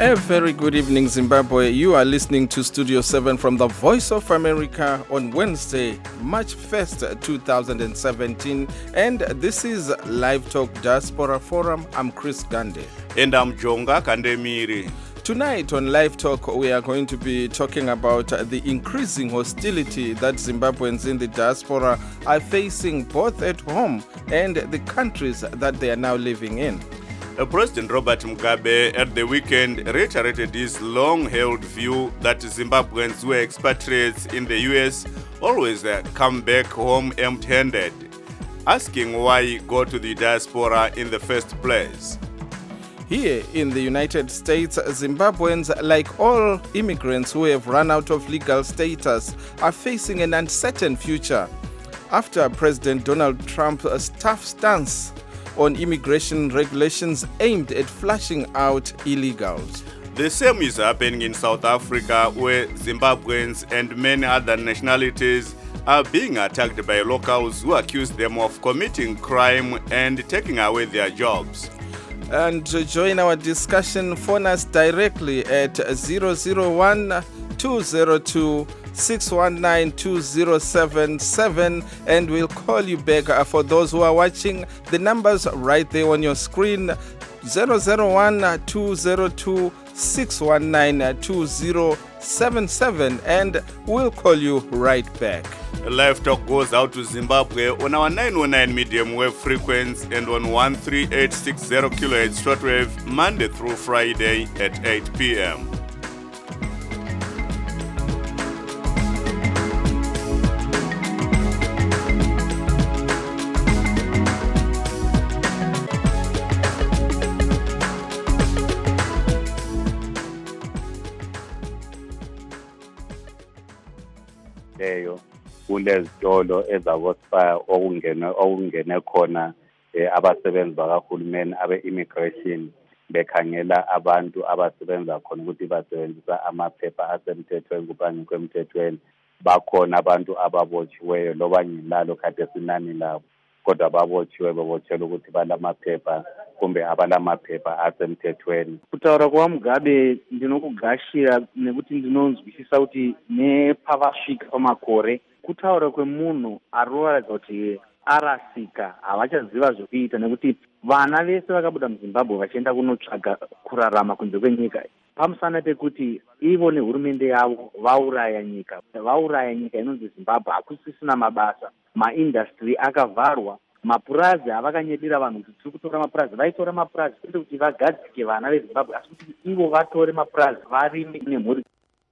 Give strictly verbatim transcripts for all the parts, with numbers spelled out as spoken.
A very good evening, Zimbabwe. You are listening to Studio seven from the Voice of America on Wednesday, March first, two thousand seventeen. And this is Live Talk Diaspora Forum. I'm Chris Gande. And I'm Jonga Kandemiri. Tonight on Live Talk, we are going to be talking about the increasing hostility that Zimbabweans in the diaspora are facing both at home and the countries that they are now living in. Uh, President Robert Mugabe at the weekend reiterated his long-held view that Zimbabweans who are expatriates in the U S always uh, come back home empty-handed, asking why go to the diaspora in the first place. Here in the United States, Zimbabweans, like all immigrants who have run out of legal status, are facing an uncertain future after President Donald Trump's tough stance on immigration regulations aimed at flushing out illegals. The same is happening in South Africa, where Zimbabweans and many other nationalities are being attacked by locals who accuse them of committing crime and taking away their jobs. And to join our discussion, phone us directly at zero zero one, two zero two, six one nine, two zero seven seven, and we'll call you back. For those who are watching, the numbers right there on your screen, zero zero one, two zero two, six one nine, two zero seven seven, and we'll call you right back. Live Talk goes out to Zimbabwe on our nine oh nine medium wave frequency and on one three eight six zero kilohertz shortwave Monday through Friday at eight p.m. leyo kulezitolo ezabospa okungene okungene khona abasebenzi bakahulumeni abe-immigration bekhangela abantu abasebenza khona ukuthi basebenzisa amaphepha asemthethweni kuphansi kwemthethweni. Bakhona abantu ababotshiweyo loba ngilalo kade sinani labo, kodwa babotshiwe bebotshela ukuthi balamaphepha kumbe abalamaphepha asemthethweni. Kutaura kwaMugabe ndinokugashira nekuti ndinonzwisisa kuti nepavasvika pamakore kutaura kwemunhu arikuratidza kuti arasika, havachaziva zvokuita nekuti vana vese vakabuda muZimbabwe vachienda kunotsvaga kurarama kunze kwenyika pamusana pekuti ivo nehurumende yavo vauraya nyika vauraya nyika inonzi Zimbabwe. Hakusisina mabasa, maindastry akavharwa, mapurazi avakanyedera vanhu kuti tiri kutora mapurazi. Vaitora mapurazi kwete kuti vagadzike vana veZimbabwe, asi kuti ivo vatore mapurazi varimi nemhuri.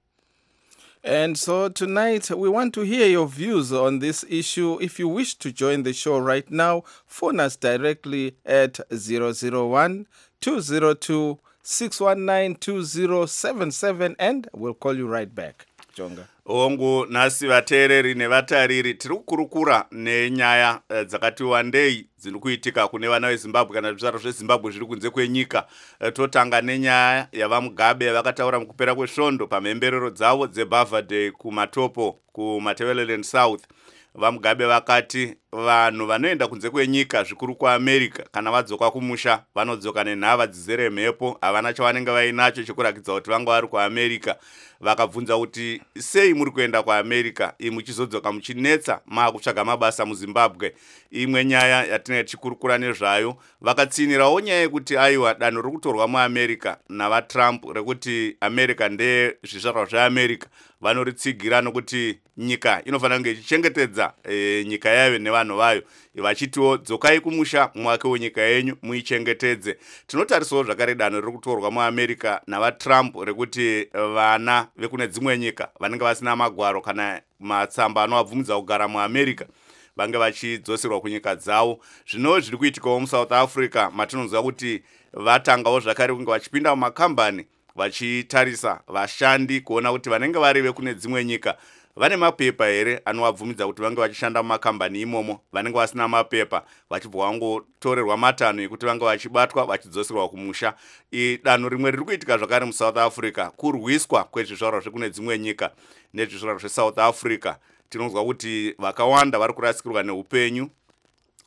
And so tonight we want to hear your views on this issue. If you wish to join the show right now, phone us directly at zero zero one, two zero two, six one nine, two zero seven seven, and we'll call you right back. Jonga. Ongu nasi vateereri nevatariri tiri kukurukura nenyaya uh, dzakati wandei dziri kuitika kune vana veZimbabwe kana zvizvarwa zveZimbabwe zviri kunze kwenyika. Uh, totanga nenyaya yavaMugabe yavakataura mukupera kwesvondo pamhemberero dzavo dzeBarver Day kumatopo kuMatabeleland South. VaMugabe vakati vanhu vanoenda kunze kwenyika zvikuru kuAmerica kana vadzoka kumusha vanodzoka nenhava dzizere mhepo, havana chavanenge vainacho chekurakidza kuti vanga vari kuAmerica. Vakabvunza kuti sei muri kuenda kuAmerica imi muchizodzoka muchinetsa maakutsvaga mabasa muZimbabwe. Imwe nyaya yatinenge tichikurukura nezvayo, vakatsinirawo nyaya yekuti aiwa danho riri kutorwa muAmerica navaTrump rekuti America ndeye zvizvarwa zveAmerica vanoritsigira nokuti nyika inofanira kunge ichichengetedza e, nyika yayo nevanhu vayo, vachitiwo dzokai kumusha mwake wenyika yenyu muichengetedze. Tinotarisawo zvakare danho riri kutorwa muAmerica navaTrump rekuti vana vekune dzimwe nyika vanenge vasina magwaro kana matsamba anovabvumidza kugara muAmerica vange vachidzoserwa kunyika dzavo. Zvino zviri kuitikawo muSouth Africa matinonzwa kuti vatangawo zvakare kunge vachipinda mumakambani vachitarisa vashandi kuona kuti vanenge vari vekune dzimwe nyika vane mapepa here anovabvumidza kuti vange vachishanda mumakambani imomo. Vanenge vasina mapepa vachibva vangotorerwa matanho ekuti vange vachibatwa vachidzoserwa kumusha. Danho rimwe riri kuitika zvakare muSouth Africa kurwiswa kwezvizvarwa zvekune dzimwe nyika nezvizvarwa zveSouth Africa. Tinonzwa kuti vakawanda vari kurasikirwa neupenyu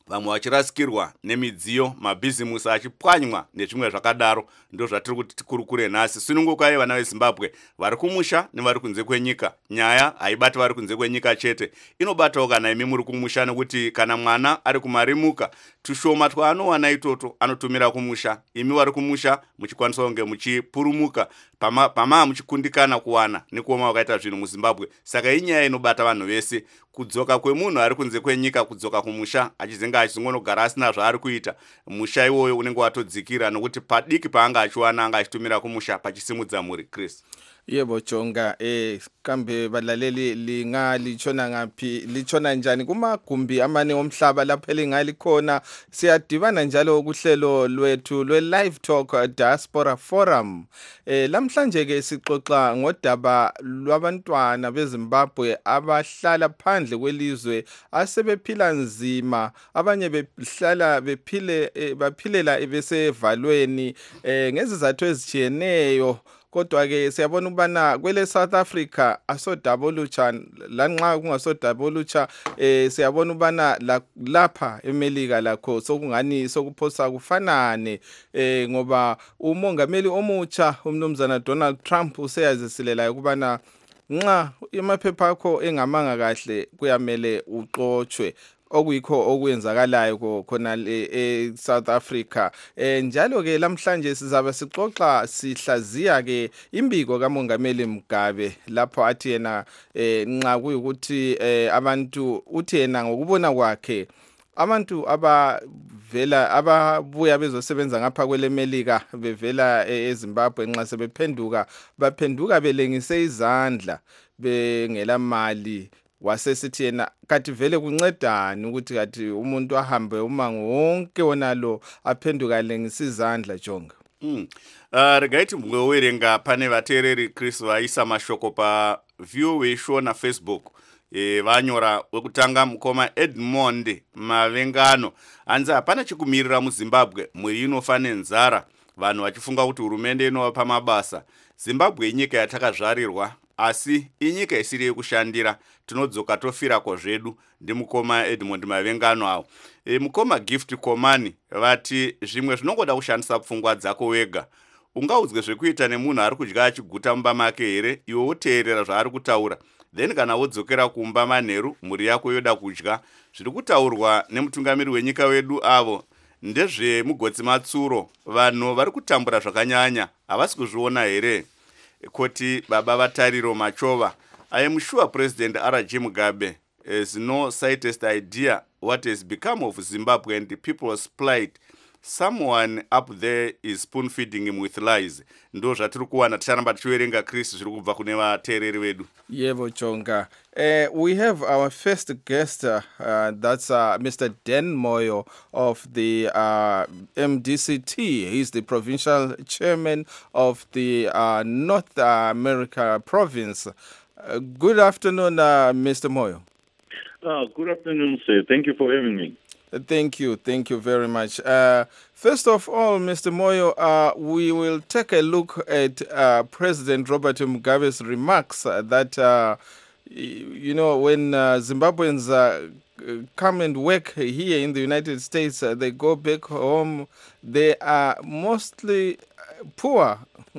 vamwe vachirasikirwa nemidziyo, mabhizimusi achipwanywa nezvimwe zvakadaro. Ndo zvatiri kuti tikurukure nhasi. Sunungukai vana veZimbabwe vari kumusha nevari kunze kwenyika. Nyaya haibati vari kunze kwenyika chete, inobatawo kana imi muri kumusha, nekuti kana mwana ari kumarimuka tushoma twaanowana itoto anotumira kumusha. Imi vari kumusha muchikwanisa kunge muchipurumuka pama, pama muchikundikana kuwana nekuoma wakaita zvinhu muZimbabwe. Saka inyaya inobata vanhu vese. Kudzoka kwemunhu ari kunze kwenyika, kudzoka kumusha achizenga achizongonogara asina zvaari kuita, musha iwoyo unenge watodzikira, nokuti padiki paanga achiwana anga achitumira kumusha pachisimudza mhuri. Chris. Yebo Jonga, eh kambe balaleli linga lichona ngaphi, lichona njani kumagumbi amane omhlaba lapho elingali khona. Siyadibana njalo kuhlelo lwethu lwe Live Talk Diaspora Forum. Eh lamhlanje ke sixoxa ngodaba lwabantwana beZimbabwe abahlala phandle kwelizwe asebephila nzima, abanye behlala bephile eh, baphilela besevalweni eh ngezizathu ezitshiyeneyo. Kodwa ke siyabona ukubana kwele South Africa asodabolutsha, lanxa kungasodabolutsha eh siyabona ukubana lapha eMelika lakho sokungani sokuphosa kufanane eh ngoba umongameli omutsha umnumzana Donald Trump useyazisilela ukubana nxa amaphepha akho engamanga kahle kuyamele uxotshwe, okuyikho okwenzakalayo khona e South Africa. Eh njalo ke lamhlanje sizaba sixoxa sihlaziya ke imbiko kaMongameli Mugabe lapho athi yena eh nxa kuyukuthi eh abantu uthi yena ngokubona kwakhe abantu abavela ababuya bezosebenza ngapha kwele Melika bevela eZimbabwe nxa sebephenduka baphenduka belengise izandla bengela mali. Wasesithi yena kathi vele kuncedani ukuthi kathi umuntu ahambe umango wonke wonalo aphenduka lengisizandla Jonga. Mm. Uh, regaiti mwewerenga pane vateereri Chris vaisa mashoko pa view weisho na Facebook. E, vanyora wekutanga mukoma Edmond Mavengano anzi hapana chikumirira muZimbabwe, mwiri inofane nzara, vanhu vachifunga kuti hurumende inovapa mabasa. Zimbabwe inyika yatakazvarirwa asi inyika isiri yekushandira, tinodzoka tofira kozvedu. Ndi mukoma Edmond Mavengano awo. E, mukoma Gift Komani vati zvimwe zvinongoda kushandisa pfungwa dzako wega. Ungaudzwe zvekuita nemunhu ari kudya achiguta mumba make here, iwe woteerera zvaari kutaura, then kana wodzokera kumba manheru mhuri yako yoda kudya. Zviri kutaurwa nemutungamiri wenyika wedu avo ndezve mugotsi matsuro, vanhu vari kutambura zvakanyanya havasi kuzviona here. Koti baba vatariro Machova, I am sure President R J Mugabe has no slightest idea what has become of Zimbabwe and the people's plight. Someone up there is spoon feeding him with lies. Ndo zvatiri kuwana ticharamba tichiverenga Chris zviri kubva kune vateereri vedu. Yebo Jonga. Uh, we have our first guest, uh, uh, that's uh, Mister Dan Moyo of the uh, M D C T. He's the provincial chairman of the uh, North America province. Uh, good afternoon, uh, Mister Moyo. Uh, good afternoon, sir. Thank you for having me. Thank you. Thank you very much. Uh, first of all, Mister Moyo, uh, we will take a look at uh, President Robert Mugabe's remarks uh, that, uh, you know, when uh, Zimbabweans uh, come and work here in the United States, uh, they go back home, they are mostly poor.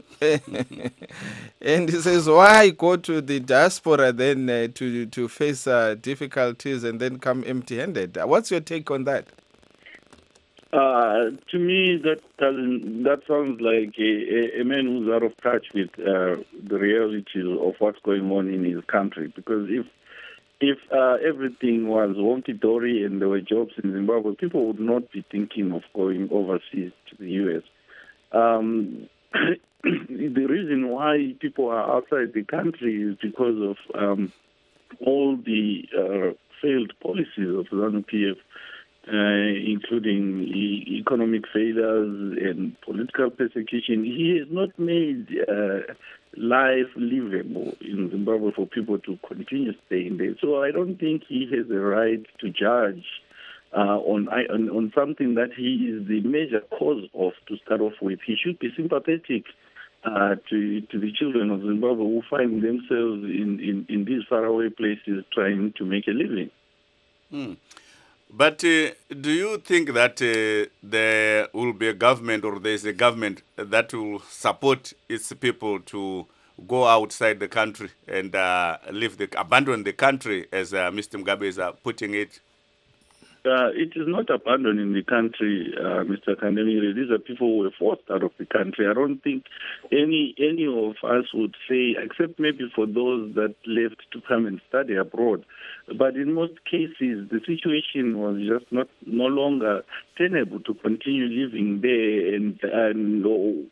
And he says, why go to the diaspora then uh, to to face uh, difficulties and then come empty-handed? What's your take on that? Uh, to me, that doesn't, that sounds like a, a man who's out of touch with uh, the realities of what's going on in his country. Because if if uh, everything was hunky-dory and there were jobs in Zimbabwe, people would not be thinking of going overseas to the U S. Um, the reason why people are outside the country is because of um, all the uh, failed policies of ZANU P F, uh, including e- economic failures and political persecution. He has not made uh, life livable in Zimbabwe for people to continue staying there. So I don't think he has a right to judge Uh, on, on on something that he is the major cause of to start off with. He should be sympathetic uh, to to the children of Zimbabwe who find themselves in, in, in these faraway places trying to make a living. Mm. But uh, do you think that uh, there will be a government or there is a government that will support its people to go outside the country and uh, leave the abandon the country, as uh, Mister Mugabe is uh, putting it? Uh, it is not abandoning the country, uh, Mister Kandemire. These are people who were forced out of the country. I don't think any any of us would say, except maybe for those that left to come and study abroad. But in most cases, the situation was just not no longer tenable to continue living there and and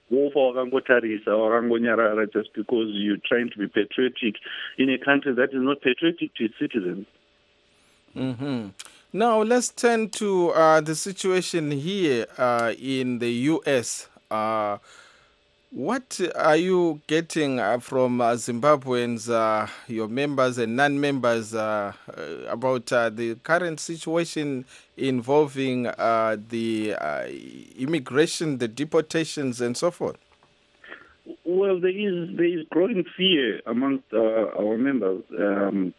or just because you're trying to be patriotic in a country that is not patriotic to its citizens. Mm-hmm. Now, let's turn to uh, the situation here uh, in the U S. Uh, what are you getting uh, from uh, Zimbabweans, uh, your members and non-members, uh, uh, about uh, the current situation involving uh, the uh, immigration, the deportations, and so forth? Well, there is there is growing fear amongst uh, our members. Um,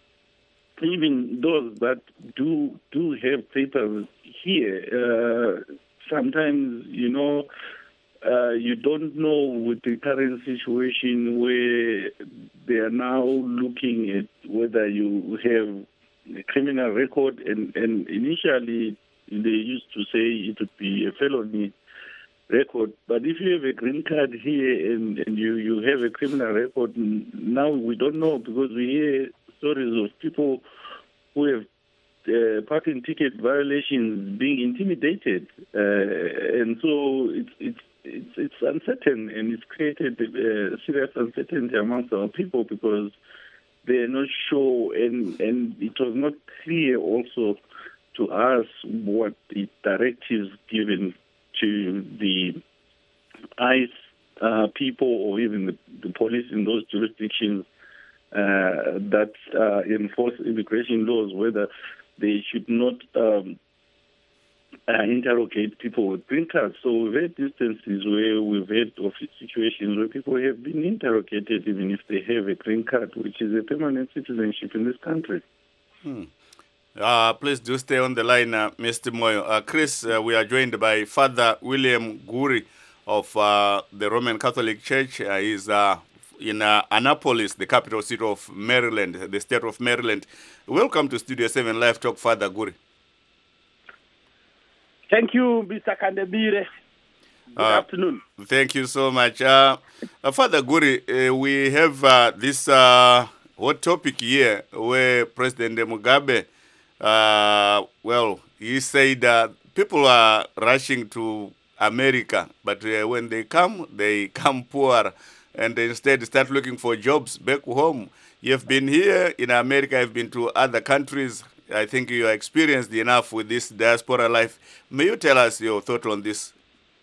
Even those that do do have papers here, uh, sometimes, you know, uh, you don't know with the current situation where they are now looking at whether you have a criminal record. And, and initially, they used to say it would be a felony record. But if you have a green card here and, and you, you have a criminal record, now we don't know, because we hear stories of people who have uh, parking ticket violations being intimidated, uh, and so it's it's it's it's uncertain, and it's created uh, serious uncertainty amongst our people because they're not sure, and and it was not clear also to us what the directives given to the ICE uh, people or even the, the police in those jurisdictions Uh, that uh, enforce immigration laws, whether they should not um, uh, interrogate people with green cards. So we've had instances where we've had of situations where people have been interrogated even if they have a green card, which is a permanent citizenship in this country. Hmm. Uh, please do stay on the line, uh, Mister Moyo. Uh, Chris, uh, we are joined by Father William Guri of uh, the Roman Catholic Church. Uh, he's uh, in uh, Annapolis, the capital city of Maryland, the state of Maryland. Welcome to Studio seven Live Talk, Father Guri. Thank you, Mister Kandemire. Good uh, afternoon. Thank you so much. Uh, uh, Father Guri, uh, we have uh, this uh, hot topic here where President Mugabe, uh, well, he said uh, people are rushing to America, but uh, when they come, they come poor, and instead start looking for jobs back home. You've been here in America, you've been to other countries. I think you are experienced enough with this diaspora life. May you tell us your thought on this?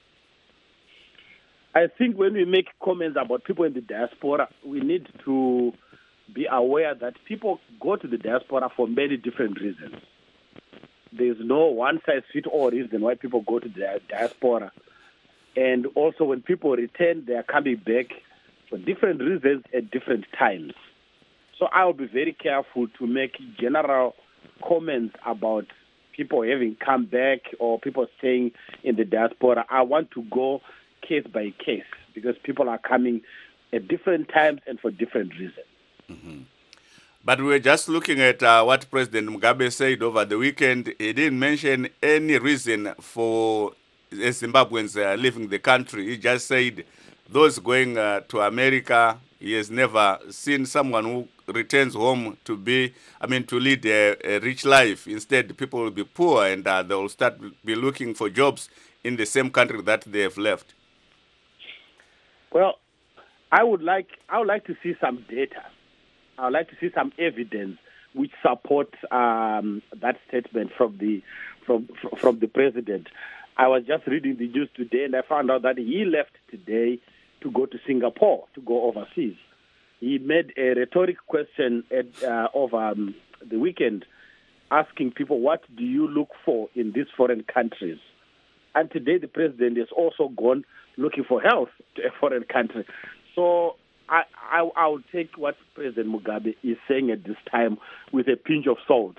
I think when we make comments about people in the diaspora, we need to be aware that people go to the diaspora for many different reasons. There's no one-size-fits-all reason why people go to the diaspora. And also when people return, they are coming back for different reasons at different times. So I will be very careful to make general comments about people having come back or people staying in the diaspora. I want to go case by case because people are coming at different times and for different reasons. Mm-hmm. But we're just looking at uh, what President Mugabe said over the weekend. He didn't mention any reason for Zimbabweans uh, leaving the country. He just said those going uh, to America, he has never seen someone who returns home to be, I mean, to lead a, a rich life. Instead, people will be poor and uh, they will start be looking for jobs in the same country that they have left. Well, I would like I would like to see some data. I would like to see some evidence which supports um, that statement from the from from the president. I was just reading the news today, and I found out that he left today to go to Singapore, to go overseas. He made a rhetoric question at, uh, over um, the weekend, asking people, what do you look for in these foreign countries? And today the president has also gone looking for health to a foreign country. So I, I, I will take what President Mugabe is saying at this time with a pinch of salt.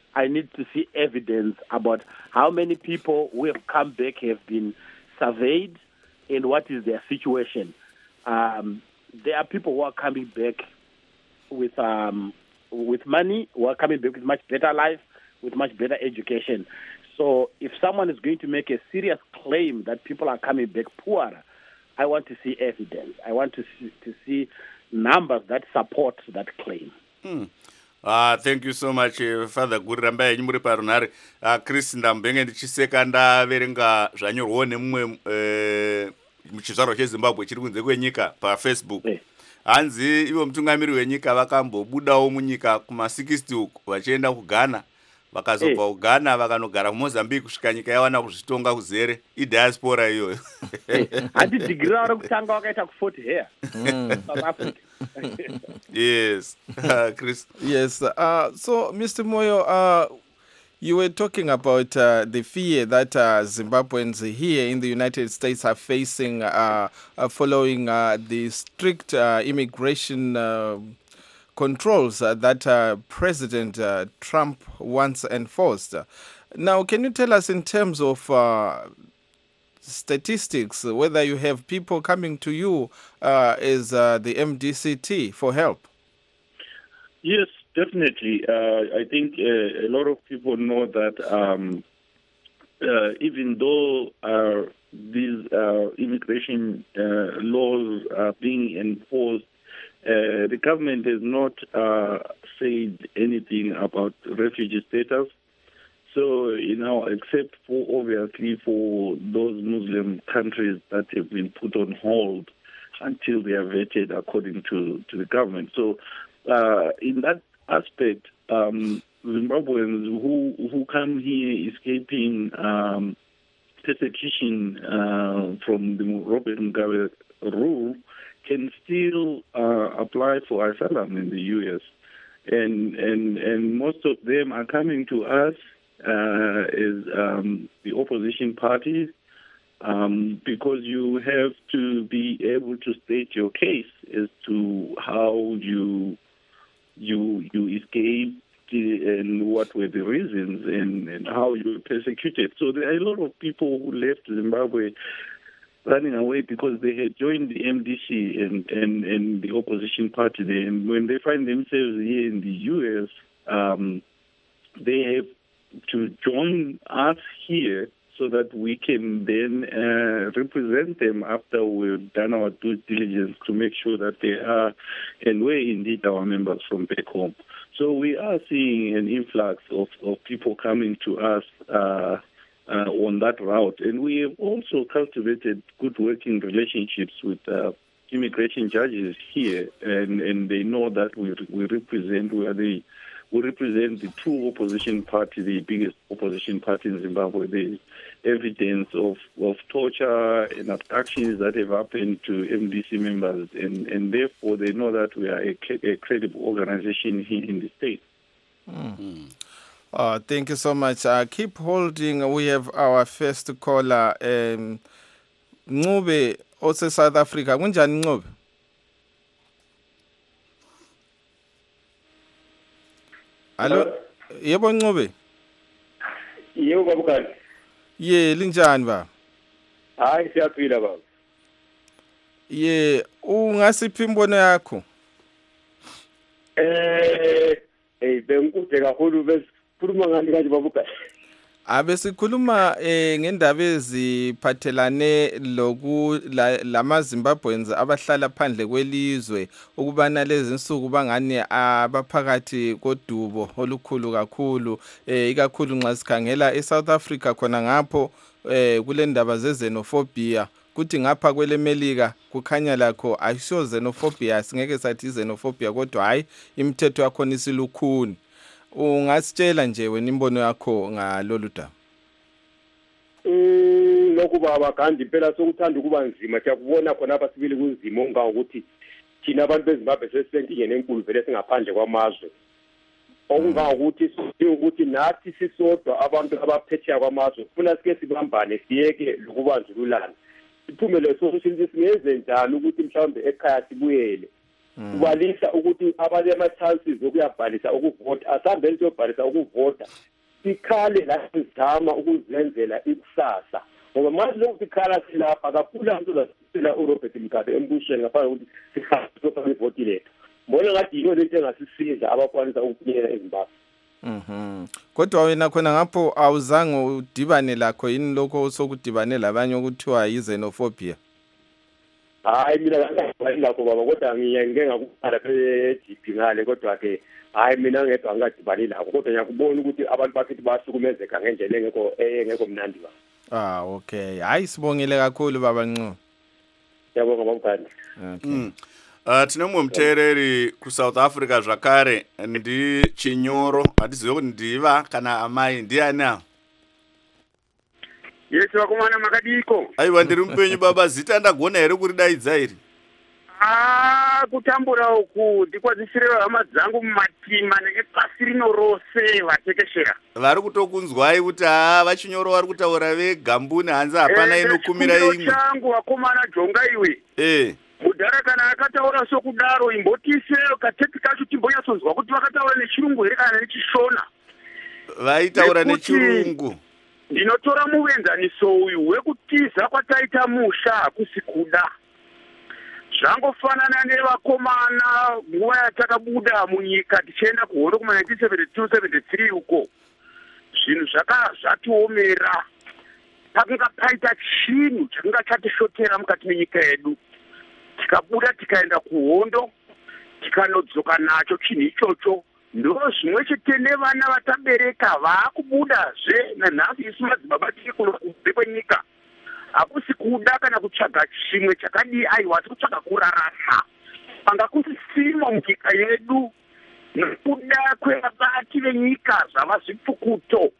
I need to see evidence about how many people who have come back have been surveyed and what is their situation. Um, there are people who are coming back with um, with money, who are coming back with much better life, with much better education. So if someone is going to make a serious claim that people are coming back poorer, I want to see evidence. I want to see, to see numbers that support that claim. Hmm. Uh, thank you so much, uh, Father Guramba yenyu muri parunare. Uh, Chris ndambenge ndichiseka ndaverenga zvanyorwawo nemumwe uh, muchizvaro cheZimbabwe chiri kunze kwenyika paFacebook. Yeah. Hanzi ivo mutungamiri wenyika vakambobudawo munyika kuma sixty uku vachienda kuGhana, vakazobva Hey. kuGhana vakanogara kuMozambique kusvika nyika yawana kuzvitonga kuzere idiaspora iyoyo. Handi degree raro kutanga wakaita ku-forty here. South Africa. Yes. Uh, Chris. Yes. Uh, so, Mister Moyo, uh, you were talking about uh, the fear that uh, Zimbabweans here in the United States are facing uh, uh, following uh, the strict uh, immigration uh, controls uh, that uh, President uh, Trump once enforced. Now, can you tell us in terms of uh, statistics, whether you have people coming to you uh, as uh, the M D C T for help? Yes, definitely. Uh, I think uh, a lot of people know that um, uh, even though uh, these uh, immigration uh, laws are being enforced, uh, the government has not uh, said anything about refugee status. So, you know, except for obviously for those Muslim countries that have been put on hold until they are vetted according to, to the government. So, uh, in that aspect, um, Zimbabweans who who come here escaping um, persecution uh, from the Robert Mugabe rule can still uh, apply for asylum in the U S, and and and most of them are coming to us uh, as um, the opposition parties. Um, because you have to be able to state your case as to how you you you escaped and what were the reasons and, and how you were persecuted. So there are a lot of people who left Zimbabwe running away because they had joined the M D C and, and, and the opposition party there. And when they find themselves here in the U S, um, they have to join us here so that we can then uh, represent them after we've done our due diligence to make sure that they are, and we're indeed our members from back home. So we are seeing an influx of, of people coming to us uh, uh, on that route. And we have also cultivated good working relationships with uh, immigration judges here, and, and they know that we, we represent, we are the We represent the true opposition party, the biggest opposition party in Zimbabwe. There is evidence of, of torture and abductions that have happened to M D C members, and, and therefore they know that we are a, a credible organization here in the state. Mm. Mm. Uh, thank you so much. Uh, keep holding. We have our first caller, um, Ncube, also South Africa. Kunjani Ncube? Hello, yebo Ncube. Yebo babukani. Ye linjani ba? Hayi siyaphila baba. Ye ungasiphi imbono yakho? Eh eh bengikude kakhulu besikhuluma ngani kanje babukani. Abe sikhuluma eh ngendaba eziphathelane loku lamaZimbabweans abahlala phandle kwelizwe ukubana lezi insuku bangani abaphakathi kodubo olukhulu kakhulu eh ikakhulu nxa sikhangela eSouth Africa khona ngapho eh kulendaba zezenophobia kuthi ngapha kwelemelika kukhanya lakho ayisho xenophobia singeke sathi xenophobia kodwa hayi imithetho yakho isilukhuni. Ungasitshela nje wena imbono yakho ngalolu daba? Mm lokuba abagandi phela sokuthanda ukuba nzima siyakubona khona apha sibili kunzima onga ukuthi thina abantu beZimbabwe sesisenkingeni enkulu vele singaphandle kwamazwe. Okunga ukuthi ukuthi nathi sisodwa abantu abaphetheka kwamazwe kufuna sike sibambane siyeke lokubandlululana. Iphumele sokuthi singenze njani ukuthi mhlawumbe ekhaya sibuyele. Kubalisa ukuthi abale ama chances okuyabhalisa ukuvota asambele siyobhalisa ukuvota sikhale la sizama ukuzenzela ikusasa ngoba manje lokhu sikhala silapha kakhulu abantu zasila uRobert Mugabe embusweni ngapha ukuthi sikhale sofana ivoti lethu mbona ngathi yilo lento engasisiza abakwanisa ukuphila eZimbabwe. Mhm. Kodwa wena khona ngapho awuzange udibane lakho yini lokho sokudibane labanye ukuthiwa yixenophobia? Hayi mina ngakho lakho baba kodwa ngiyenge ngakuphala e-G P ngale kodwa ke hayi mina ngedwa ngadibani lakho kodwa ngiyakubona ukuthi abantu bakithi basukumezeka ngendlela engekho engekho mnandi ba. Ah okay. Hayi sibongile kakhulu baba Ncu. Yabonga babukani. Okay. Mm. Uh, tinomwe muteereri kuSouth Africa zvakare ndi Chinyoro hatizive kuti ndiva kana amai ndiani ava? Yesi vakomana makadiko. Aiwa ndiri mupenyu baba, zita ndagona here kuridaidza iri? Ah, kutambura uku ndikwadzisire hama dzangu mumatima nepasi rino rose vatekeshera. Vari kutokunzwai kuti haa vaChinyoro vari kutaura vegambuni hanzi hapana inokumira imwe. Chikumbiro changu vakomana Jonga iwe. Eh. Mudhara kana akataura sokudaro imbotise katepi kacho timbonyatsonzwa kuti vakataura nechirungu here kana nechishona. Vaitaura nechirungu. Ndinotora muenzaniso uyu wekutiza kwataita musha hakusi kuda. Zvangofanana nevakomana nguva yatakabuda munyika tichienda kuhondo kuma nineteen seventy-two seventy-three uko. Zvinhu zvaka zvatiomera. Pakanga paita chinhu chakanga chatishotera mukati menyika yedu. Tikabuda tikaenda kuhondo tikanodzoka nacho chinhu ichocho. Ndo zvimwe chete nevana vatabereka vaakubudazve nanhasi isu madzibaba tiri kuno kubve kwenyika. Hakusi kuda kana kutsvaga chimwe chakadii aiwa tikutsvaga kurarama. Panga kusisimo munyika yedu nekuda kwevabati venyika zvava zvipfukuto.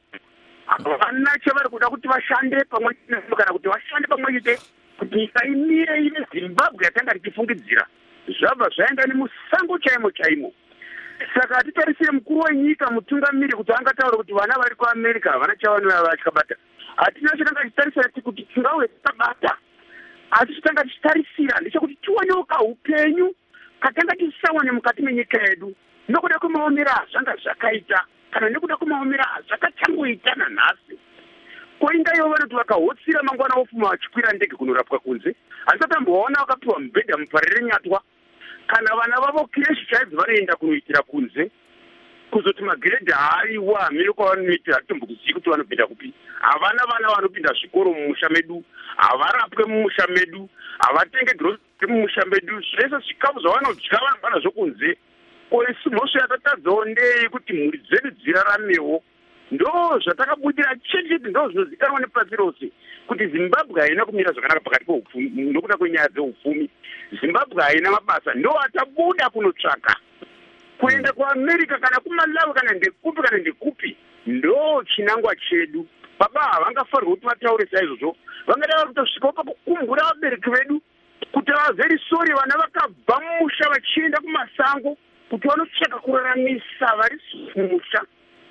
Havana chavari kuda kuti vashande pamwe chete kana kuti vashande pamwe chete kuti nyika imire ine Zimbabwe yatanga tichifungidzira. Zvabva zvaenda nemusango chaimo chaimo. Saka hatitarisire mukuru wenyika mutungamiri kuti angataura kuti vana vari kuAmerica havana chavanova vachikabata. Hatina chitanga tichitarisira kuti tingauye tikabata. Asi chitanga tichitarisira ndechekuti tiwanewo kaupenyu katanga tichisawane mukati menyika yedu. Nokuda kwemaomera zvanga zvakaita kana nekuda kwemaomera zvakachangoita nanhasi. Koinga ivo vanoti vakahotsira mangwana ofuma vachikwira ndege kunorapwa kunze. Handisatamboona vakapiwa mubhedha muparire nyatwa. Kana vana vavo kireshi chaidzo vanoenda kunoitira kunze kuzoti magiredhi haiwa hamiri kwavanoita hatitombokuzivi kuti vanopinda kupi. Havana vana vanopinda zvikoro mumusha medu, havarapwe mumusha medu, havatenge grocery mumusha medu. Zvese zvikafu zvavanodya vanobva zvokunze. Ko isu mhosva yatatadzawo ndei kuti mhuri dzedu dziraramewo. Ndo zvatakabudira chete ndo zvinozikanwa nepasi rose kuti Zimbabwe haina kumira zvakanaka pakati peupfumi nokuda kwenyaya dzeupfumi. Zimbabwe haina mabasa, ndo atabuda kunotsvaka kuenda kuAmerica kana kuMalawi kana ndekupi kana ndekupi. Ndo chinangwa chedu. Baba havangafarwa kuti vataure saizvozvo. Vangada kutosvikawo pakukumbura vabereki vedu kuti vava very sorry vana vakabva mumusha vachienda kumasango kuti vanotsvaka kuraramisa vari mumusha.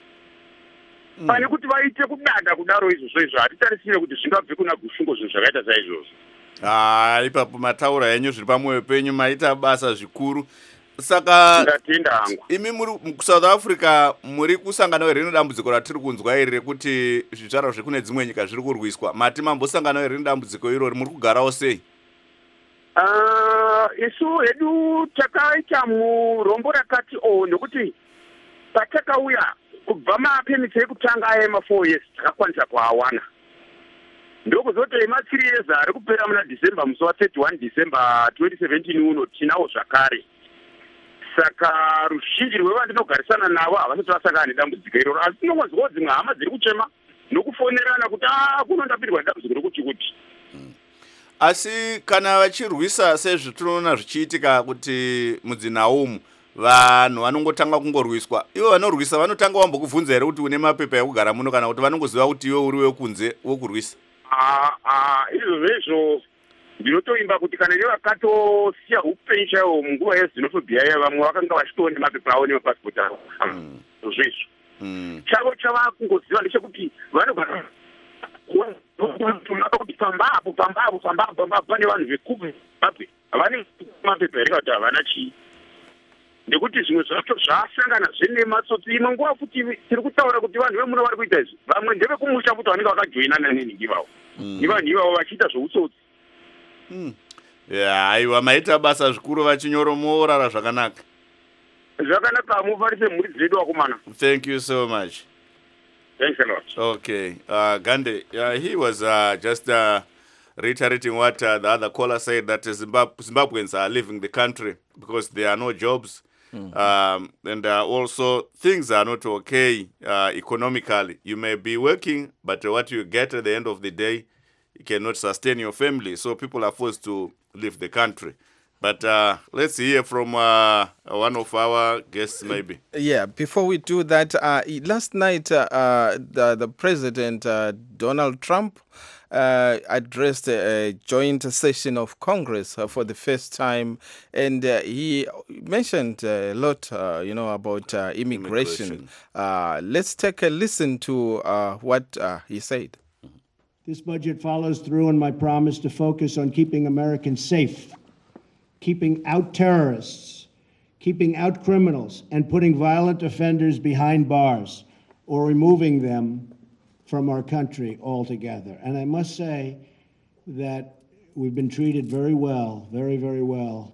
Pane kuti vaite kudada kudaro izvozvo izvo hatitarisire kuti zvingabve kuna Gushungo zvinhu zvakaita saizvozvo. Ah, ipapo mataura yenyu zviri pamwoyo penyu maita basa zvikuru. Saka ndatenda hangu. Imi muri kuSouth Africa muri kusangana here nedambudziko ratiri kunzwa iri rekuti zvizvarwa zvekune dzimwe nyika zviri kurwiswa. Mati mambosangana here nedambudziko irori muri kugarawo sei? Ah, isu hedu takaita murombo rakati o nokuti patakauya kubva mapemiti ekutanga ema four years takakwanisa kuawana. Ndokuzoti ema-three years ari kupera muna December musi wa thirty-one December twenty seventeen uno tinawo zvakare. Saka ruzhinji rwevanhu ndinogarisana navo havasati vasangana nedambudziko iroro. Asi tinongonzwawo dzimwe hama dziri kuchema nokufonerana kuti ah kunondapirwa nedambudziko rokuti kuti. Asi kana vachirwisa sezvitinoona zvichiitika kuti mudzinaomu vanhu vanongotanga kungorwiswa, ivo vanorwisa vanotanga vambokubvunza here kuti une mapepa ekugara muno kana kuti vanongoziva kuti iwe uri wekunze wokurwisa? Ah, ah, izvo zvezvo ndinotoimba kuti kana nevakatosiya upenyu chaiwo munguva yezinophobia iya vamwe vakanga vachitoo nemapepa avo nemapasipoti avo. Zvezvo chavo chava kungoziva ndechekuti vanogara kuti pambapo pambapo pambapo pambapo pane vanhu vekuzimbabwe havane mapepa here kuti havana chii. nekuti zvimwe zvacho zvasangana zvine matsotsi. Imwe nguva futi tiri kutaura kuti vanhu vemuno vari kuita izvi, vamwe ndevekumusha futi vanenge vakajoinana neni ivavo ivanhu ivavo vachiita zveutsotsi. Aiwa, maita basa zvikuru vachinyoromorara zvakanaka. Zvakanaka, mufarise mhuri dzedu wakomana. Thank you so much. Thanks a lot. Okay, uh, Gande, uh, he was uh, just uh, reiterating what uh, the other caller said, that Zimbab- Zimbabweans are leaving the country because there are no jobs. Mm-hmm. Um, and uh, also, things are not okay uh, economically. You may be working, but what you get at the end of the day, you cannot sustain your family. So people are forced to leave the country. But uh, let's hear from uh, one of our guests, maybe. Yeah, before we do that, uh, last night, uh, uh, the, the President, uh, Donald Trump, uh, addressed a, a joint session of Congress uh, for the first time. And uh, he mentioned a lot, uh, you know, about uh, immigration. immigration. Uh, let's take a listen to uh, what uh, he said. This budget follows through on my promise to focus on keeping Americans safe, keeping out terrorists, keeping out criminals, and putting violent offenders behind bars or removing them from our country altogether. And I must say that we've been treated very well, very, very well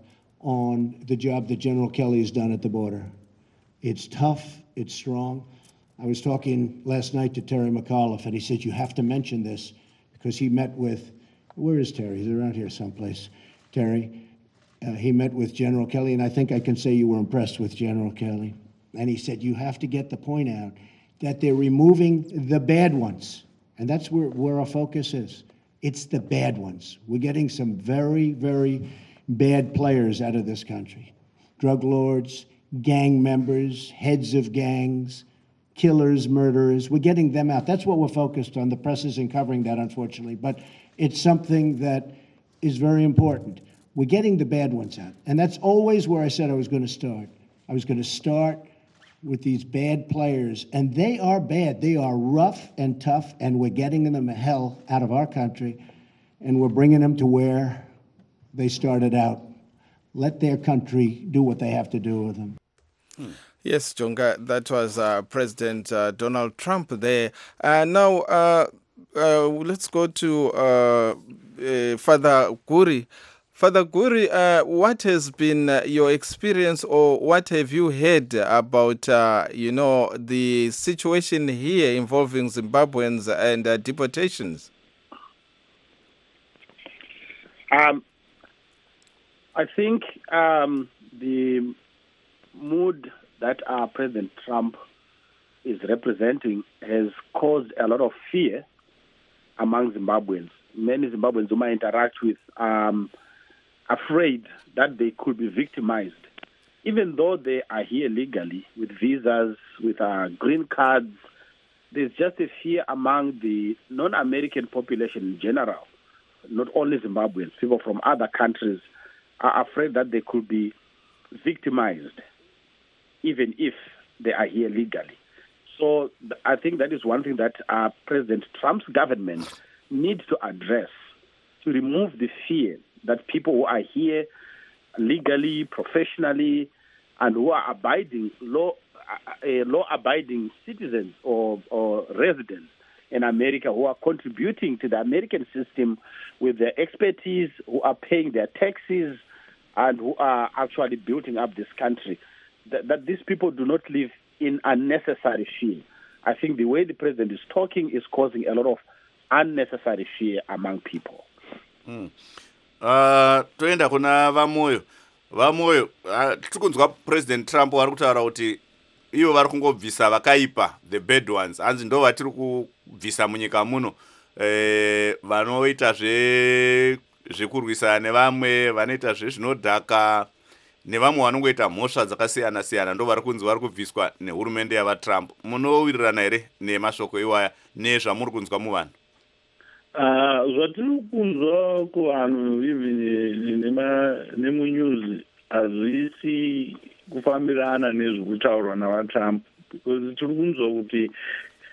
on the job that General Kelly has done at the border. It's tough, it's strong. I was talking last night to Terry McAuliffe, and he said, you have to mention this because he met with, where is Terry? He's around here someplace. Terry. Uh, he met with General Kelly, and I think I can say you were impressed with General Kelly. And he said, you have to get the point out that they're removing the bad ones. And that's where, where our focus is. It's the bad ones. We're getting some very, very bad players out of this country. Drug lords, gang members, heads of gangs, killers, murderers. We're getting them out. That's what we're focused on. The press isn't covering that, unfortunately. But it's something that is very important. We're getting the bad ones out. And that's always where I said I was going to start. I was going to start with these bad players. And they are bad. They are rough and tough, and we're getting them the hell out of our country, and we're bringing them to where they started out. Let their country do what they have to do with them. Hmm. Yes, Jonga, that was uh, President uh, Donald Trump there. Uh, now, uh, uh, let's go to uh, uh, Father Guri. Father Guri, uh, what has been uh, your experience, or what have you heard about, uh, you know, the situation here involving Zimbabweans and uh, deportations? Um, I think um, the mood that our President Trump is representing has caused a lot of fear among Zimbabweans. Many Zimbabweans whom I interact with um afraid that they could be victimized, even though they are here legally with visas, with uh, green cards. There's just a fear among the non-American population in general, not only Zimbabweans. People from other countries are afraid that they could be victimized, even if they are here legally. So I think that is one thing that uh, President Trump's government needs to address, to remove the fear that people who are here legally, professionally, and who are abiding law, uh, law-abiding citizens or, or residents in America, who are contributing to the American system with their expertise, who are paying their taxes, and who are actually building up this country, that, that these people do not live in unnecessary fear. I think the way the president is talking is causing a lot of unnecessary fear among people. Mm. Uh, toenda kuna vamoyo vamoyo uh, tiri kunzwa President Trump vari kutaura kuti ivo vari kungobvisa vakaipa, the bad ones, hanzi ndo vatiri kubvisa munyika muno, eh, vanoita zve zvekurwisana nevamwe, vanoita zve zvinodhaka nevamwe vanongoita mhosva dzakasiyana siyana, ndo vari kunzi vari kubviswa nehurumende yava Trump. Munowirirana here nemashoko iwaya nezvamuri kunzwa muvanhu? Uh, zvatiri kunzwa kuvanhu even nemunews hazvisi kufambirana nezvekutaurwa navatrump, because tiri kunzwa kuti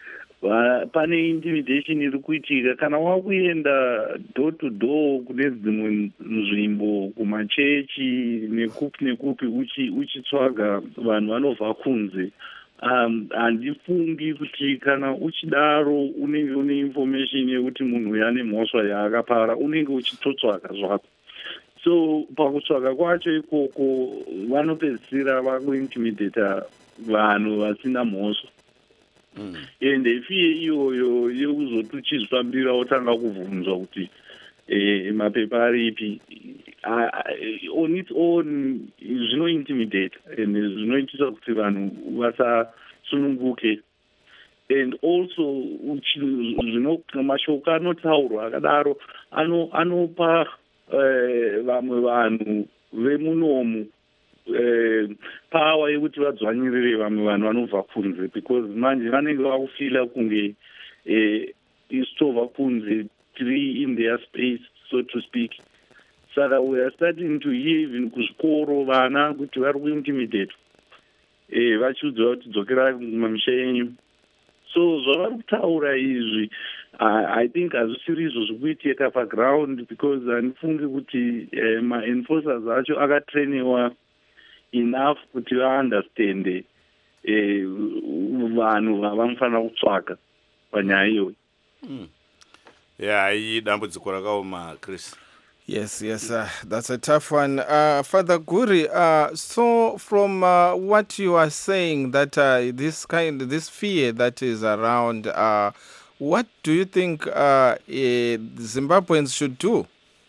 pane intimidation iri kuitika kana wakuenda door to door kune dzimwe nzvimbo kumachechi nekupi nekupi uchitsvaga vanhu vanobva kunze. Handifungi kuti kana uchidaro unenge une information yekuti munhu uyu ane mhosva yaakapara unenge uchitotsvaga zvako. So pakutsvaga kwacho ikoko vanopedzisira vakuintimidata vanhu vasina mhosva. Mm. And ifiye iyoyo yekuzoti uchizvifambira wotanga kubvunzwa kuti eh, mapepa aripi on its own zvinointimidate and zvinoitisa kuti vanhu vasasununguke. And also mashoko anotaurwa akadaro anopa vamwe vanhu vemunomu Uh, power yekuti vadzvanyirire vamwe vanhu vanobva kunze because manje vanenge vakufila kunge uh, isitobva kunze three in their space, so to speak. Saka we are starting to hear even kuzvikoro vana kuti vari kuintimidate uh, vachiudzwa kuti dzokera mamisha yenyu. So zvavari kutaura izvi I think hazvisiri izvo zvikuitika paground because handifungi kuti uh, ma-enforcers acho akatrainiwa enough kuti vaunderstande eh, vanhu vavanofanira kutsvaga panyaya iyoyi. Yeah, iyi dambudziko rakaoma, Chris. Yes, yes, uh, that's a tough one. Uh, Father Guri, uh, so from uh, what you are saying, that uh, this kind, this fear that is around, uh, what do you think uh, eh, Zimbabweans should do?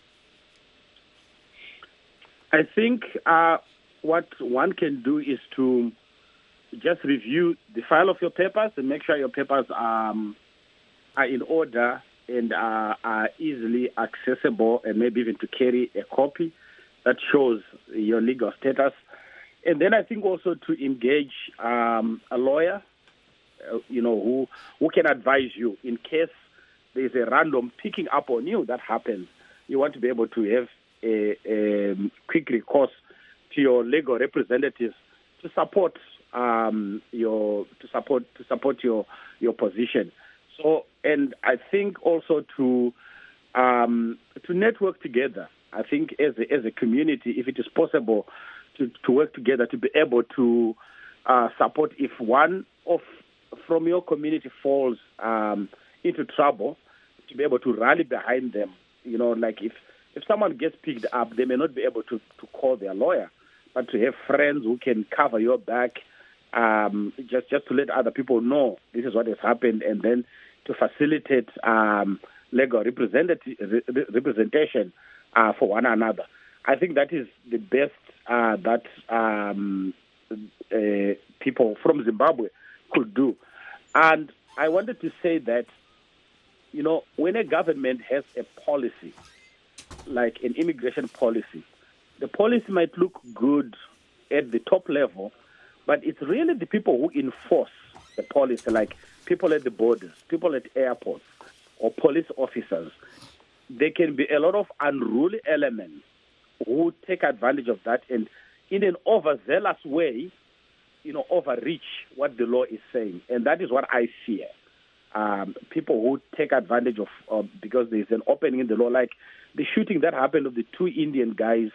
I think uh, what one can do is to just review the file of your papers and make sure your papers um, are in order and uh, are easily accessible, and maybe even to carry a copy that shows your legal status. And then I think also to engage um, a lawyer, uh, you know, who, who can advise you in case there's a random picking up on you that happens. You want to be able to have a, a quick recourse to your legal representatives to support um, your to support to support your your position. So, and I think also to um, to network together. I think as a, as a community, if it is possible, to, to work together to be able to uh, support if one of from your community falls um, into trouble, to be able to rally behind them. You know, like if if someone gets picked up, they may not be able to, to call their lawyer, but to have friends who can cover your back, um, just, just to let other people know this is what has happened, and then to facilitate um, legal representative, representation uh, for one another. I think that is the best uh, that um, uh, people from Zimbabwe could do. And I wanted to say that, you know, when a government has a policy, like an immigration policy, the policy might look good at the top level, but it's really the people who enforce the policy, like people at the borders, people at airports, or police officers. There can be a lot of unruly elements who take advantage of that and in an overzealous way, you know, overreach what the law is saying. And that is what I fear. Um, people who take advantage of, uh, because there's an opening in the law, like the shooting that happened of the two Indian guys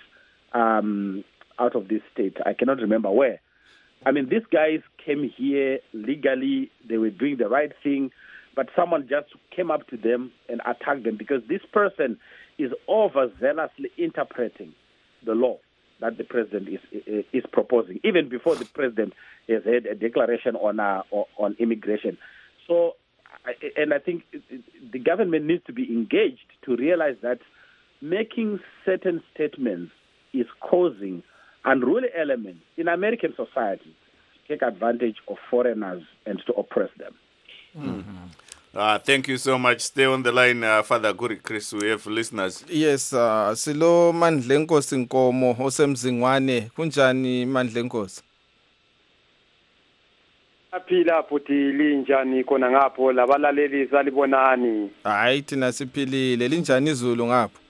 um, out of this state. I cannot remember where. I mean, these guys came here legally. They were doing the right thing, but someone just came up to them and attacked them because this person is overzealously interpreting the law that the president is is proposing, even before the president has had a declaration on uh, on immigration. So, and I think the government needs to be engaged to realize that making certain statements is causing unruly elements in American society to take advantage of foreigners and to oppress them. Mm-hmm. Uh, thank you so much. Stay on the line, uh, Father Guri Chris. We have listeners. Yes, uh, silo Mandlenkosi Nkomo osemzingwane. Kunjani Mandlenkosi? Aphila futhi linjani khona ngapho labalaleli salibonani. Hayi thina siphilile. Linjani izulu ngapho?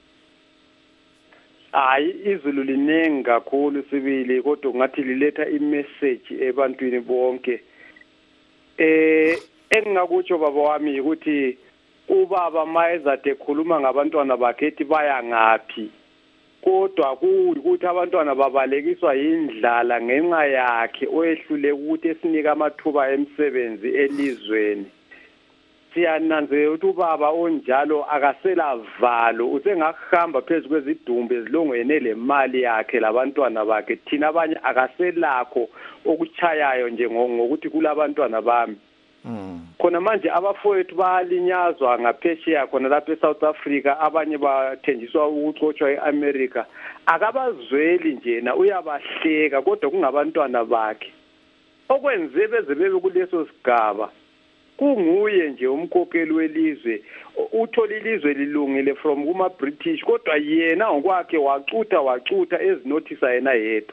Hayi izulu liningi kakhulu sibili kodwa ngathi liletha imessage ebantwini bonke. Eh engingakutsho baba wami ukuthi ubaba mayezade ekhuluma ngabantwana bakhe ethi baya ngaphi kodwa kuyikuthi abantwana babalekiswa yindlala ngenxa yakhe oyehlule ukuthi esinika amathuba emsebenzi elizweni. Siyananzelela ukuthi ubaba onjalo akasela valo usengahamba phezulu kwezidumbu ezilongwene le mali yakhe labantwana bakhe thina abanye akaselakho okuchayayo nje ngokuthi kulabantwana bami. Khona manje abafowethu bayalinyazwa ngaphesheya khona lapha eSouth Africa abanye bathenjiswa ukuxotshwa eAmerica akabazweli njena uyabahleka kodwa kungabantwana bakhe okwenze beze bebe kuleso sigaba kunguye nje umkhokheli welizwe uthola ilizwe lilungile from kuma British kodwa yena ngokwakhe wacutha wacutha ezinothisa yena yedwa.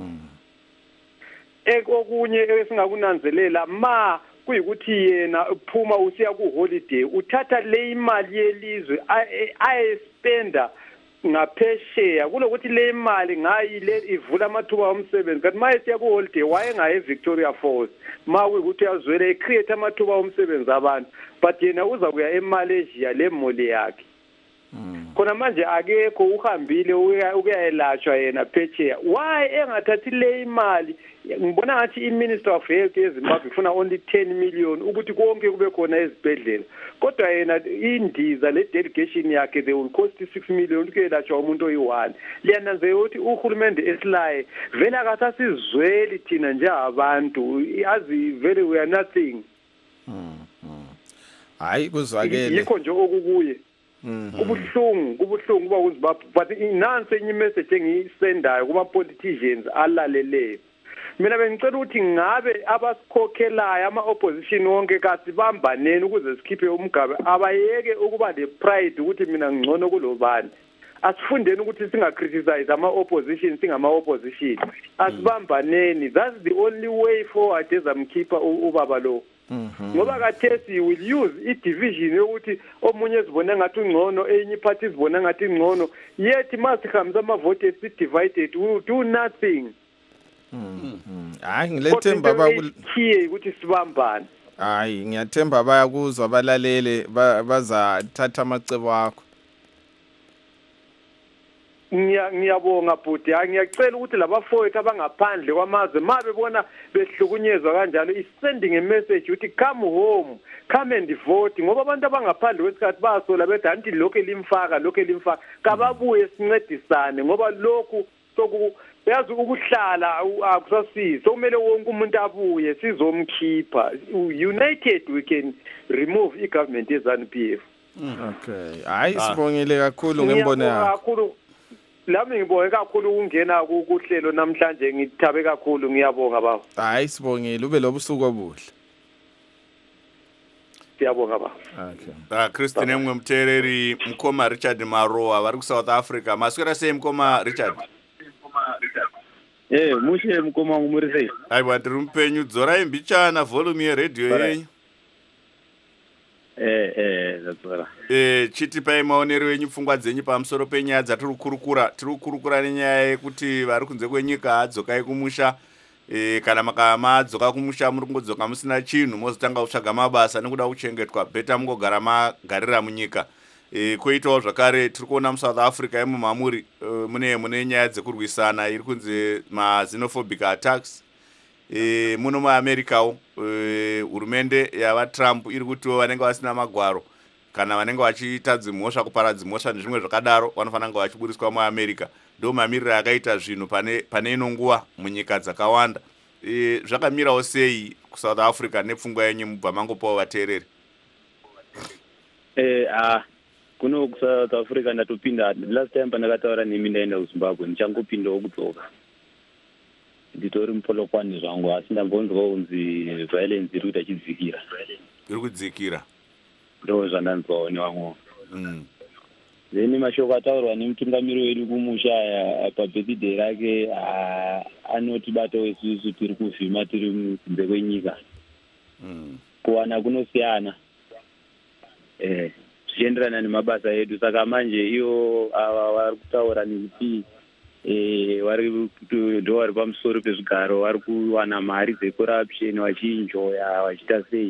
Ekokunye esingakunanzelela ma kuyikuthi yena uphuma usiya ku holiday uthatha le imali yelizwe ayespenda ngaphesheya kulokuthi le imali ngayile ivula amathuba omsebenzi kanti maye siya ku holiday wayengaye Victoria Falls ma kuyikuthi yazwele create amathuba omsebenzi abantu but yena uza kuya eMalaysia le moli yakhe. Khona manje akekho uhambile ukuyelashwa yena phesheya why engathathi le imali ngibona ngathi iMinister of Health eZimbabwe ifuna only ten million ukuthi konke kube khona ezibhedlela kodwa yena indiza le delegation yakhe they will cost six million ukuyelashwa umuntu oyi-one. Liyananzelela ukuthi uhulumende esilaye vele akasasizweli thina njengabantu azi vele we are nothing. Hayi kuzwakele yikho nje okukuye kubuhlungu kubuhlungu kuba kuZimbabwe but nansi enye message engiyisendayo kuma politicians alaleleyo. Mina bengicela ukuthi ngabe abasikhokhelayo ama opposition wonke kasibambaneni ukuze sikhiphe umgabe abayeke ukuba le pride ukuthi mina ngcono kulobani. Asifundeni ukuthi singa criticize ama opposition singama opposition. Asibambaneni, that's the only way forward ezamkhipha ubaba lo. Ngoba kathesi will use i-division yokuthi omunye sibona ngathi ungcono enye party sibona ngathi ingcono yet masikhambisa ama-vote si-divided we will do nothing. Hayi ngilethemba bakuthiye ukuthi sibambane. Hayi ngiyathemba bayakuzwa abalalele bazathatha amacebo akho. Ngiyabonga bhuti ngiyacela ukuthi labafowethu abangaphandle kwamazwe mabe bona behlukunyezwa kanjalo is sending a message ukuthi come home come and vote ngoba abantu abangaphandle kwesikhathi basola bethi anti lokho elimfaka lokho elimfaka kababuye sincedisane ngoba lokhu soku yazi ukuhlala akusasizi sokumele wonke umuntu abuye sizomkhipha united we can remove i-government ye-ZANU-P F. Okay hayi sibongile kakhulu ngembone yakho. Lami ngibonge kakhulu ukungena kuhlelo namhlanje ngithabe kakhulu ngiyabonga baba. Hayi sibongile ube lobusuku obuhle. Siyabonga baba. Okay. Ah Christine emwe mthereri Mkhoma Richard Maroa vari ku South Africa. Maswera sei Mkhoma Richard? Eh mushe Mkhoma ngumurise. Hayi batiri mpenyu dzora imbichana volume ye radio yenyu. Eh eh zadzora. Eh chiti pai maonero yenyu pfungwa dzenyu pamusoro penyaya dzatiri kukurukura tiri kukurukura nenyaya yekuti vari kunze kwenyika adzokai kumusha eh kana makama adzoka kumusha muri kungodzoka musina chinhu mozotanga kutsvaga mabasa nekuda kuchengetwa beta mungogara magarira munyika. Eh koitawo zvakare tiri kuona muSouth Africa yemumamuri mune mune nyaya dzekurwisana iri kunze ma xenophobic attacks. E muno muAmericawo hurumende yava Trump iri kuti vanenge vasina magwaro kana vanenge vachiita dzimhosva kupara dzimhosva nezvimwe zvakadaro vanofanira kunge vachiburiswa muAmerica. Ndo mamiriro akaita zvinhu pane pane ino nguva munyika dzakawanda. E zvakamirawo sei kuSouth Africa nepfungwa yenyu mubva mangopawo vateereri? Eh ah kuno kuSouth Africa ndatopinda last time pandakataura nemi ndaenda kuZimbabwe ndichangopindawo kudzoka. Nditori mupolokwani zvangu asi ndambonzwa unzi violence iri kuita chidzikira. Iri kudzikira. Ndo zvandanzwawo nevamwe. Mm. Then mashoko ataurwa nemutungamiri wedu kumusha pabirthday rake anotibata isusu tiri kuvhima tiri kunze kwenyika. Mm. Kuwana kunosiyana. Eh zvichienderana nemabasa edu saka manje iyo ava vari kutaura nekuti eh vari ndo vari pamusoro pezvigaro vari kuwana mari dzecorruption vachienjoya vachiita sei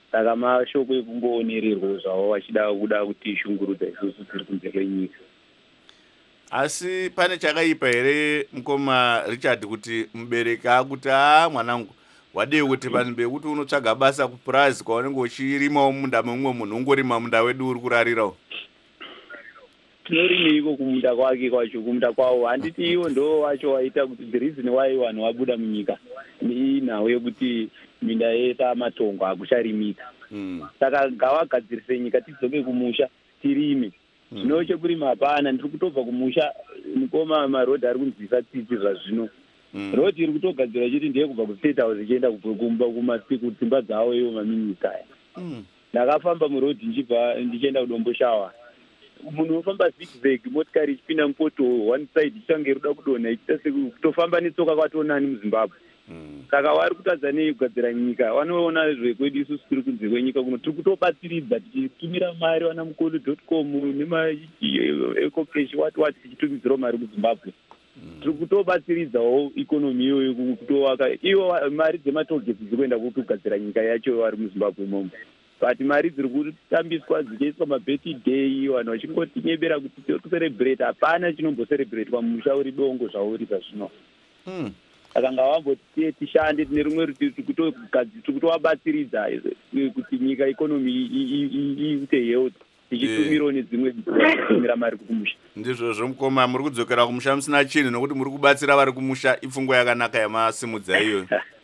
saka mashoko ekungoonererwa zvavo vachida kuda kuti shungurudza isusu tiri kunze kwenyika. Asi pane chakaipa here mukoma Richard kuti mubereki akuti a mwanangu wadei kuti vanhu bekuti unotsvaga basa kupurazi kwaunenge uchirimawo munda memumwe munhu ungorima munda wedu uri kurarirawo. Tinorimeiko kumunda kwake kwacho kumunda kwawo handiti iwo ndo wacho waita kuti the reason why vanhu vabuda munyika inhau yekuti minda yese amatongo akucharimika. Saka ngavagadzirise nyika tidzoke kumusha tirime. Zvino chekurima hapana, ndiri kutobva kumusha mukoma marodhi ari kunzwisa tsitsi zvazvino. Rodhi iri kutogadzira chiti ndeye kubva kustate house ichienda kumba kudzimba dzawo iwo maminyika aya. Ndakafamba murodhi ndichibva ndichienda kudomboshawa. Munhu unofamba zigzag motikari ichipinda mupoto one side ichange ruda kudonha ichita sekutofamba netsoka kwatonani muZimbabwe. Saka vari kutadza nekugadzira nyika vanoona zvekwedu isusu tiri kunze kwenyika kuno tiri kutobatsiridza tichitumira mari vana mukuru dot com nemaecocash wati wati tichitumidzirawo mari kuZimbabwe. Tiri kutobatsiridzawo ikonomi iyoyo kutovaka ivo mari dzematogesi dziri kuenda kutogadzira nyika yacho vari muZimbabwe imomo. But mari dziri kutambiswa dzichiiswa mabirthday vanhu vachingotinyebera kuti tokucelebrate hapana chinombocerebratwa mumusha uri dongo zvauri zvazvino. Saka ngavamboti tishande tine rumwe rutivi tiri kutovabatsiridza kuti nyika ikonomi iite health tichitumirawo nedzimwe dzitumira mari kumusha. Ndizvozvo mukoma muri kudzokera kumusha musina chinhu nokuti muri kubatsira vari kumusha ipfungwa yakanaka yamasimudza iyoyo.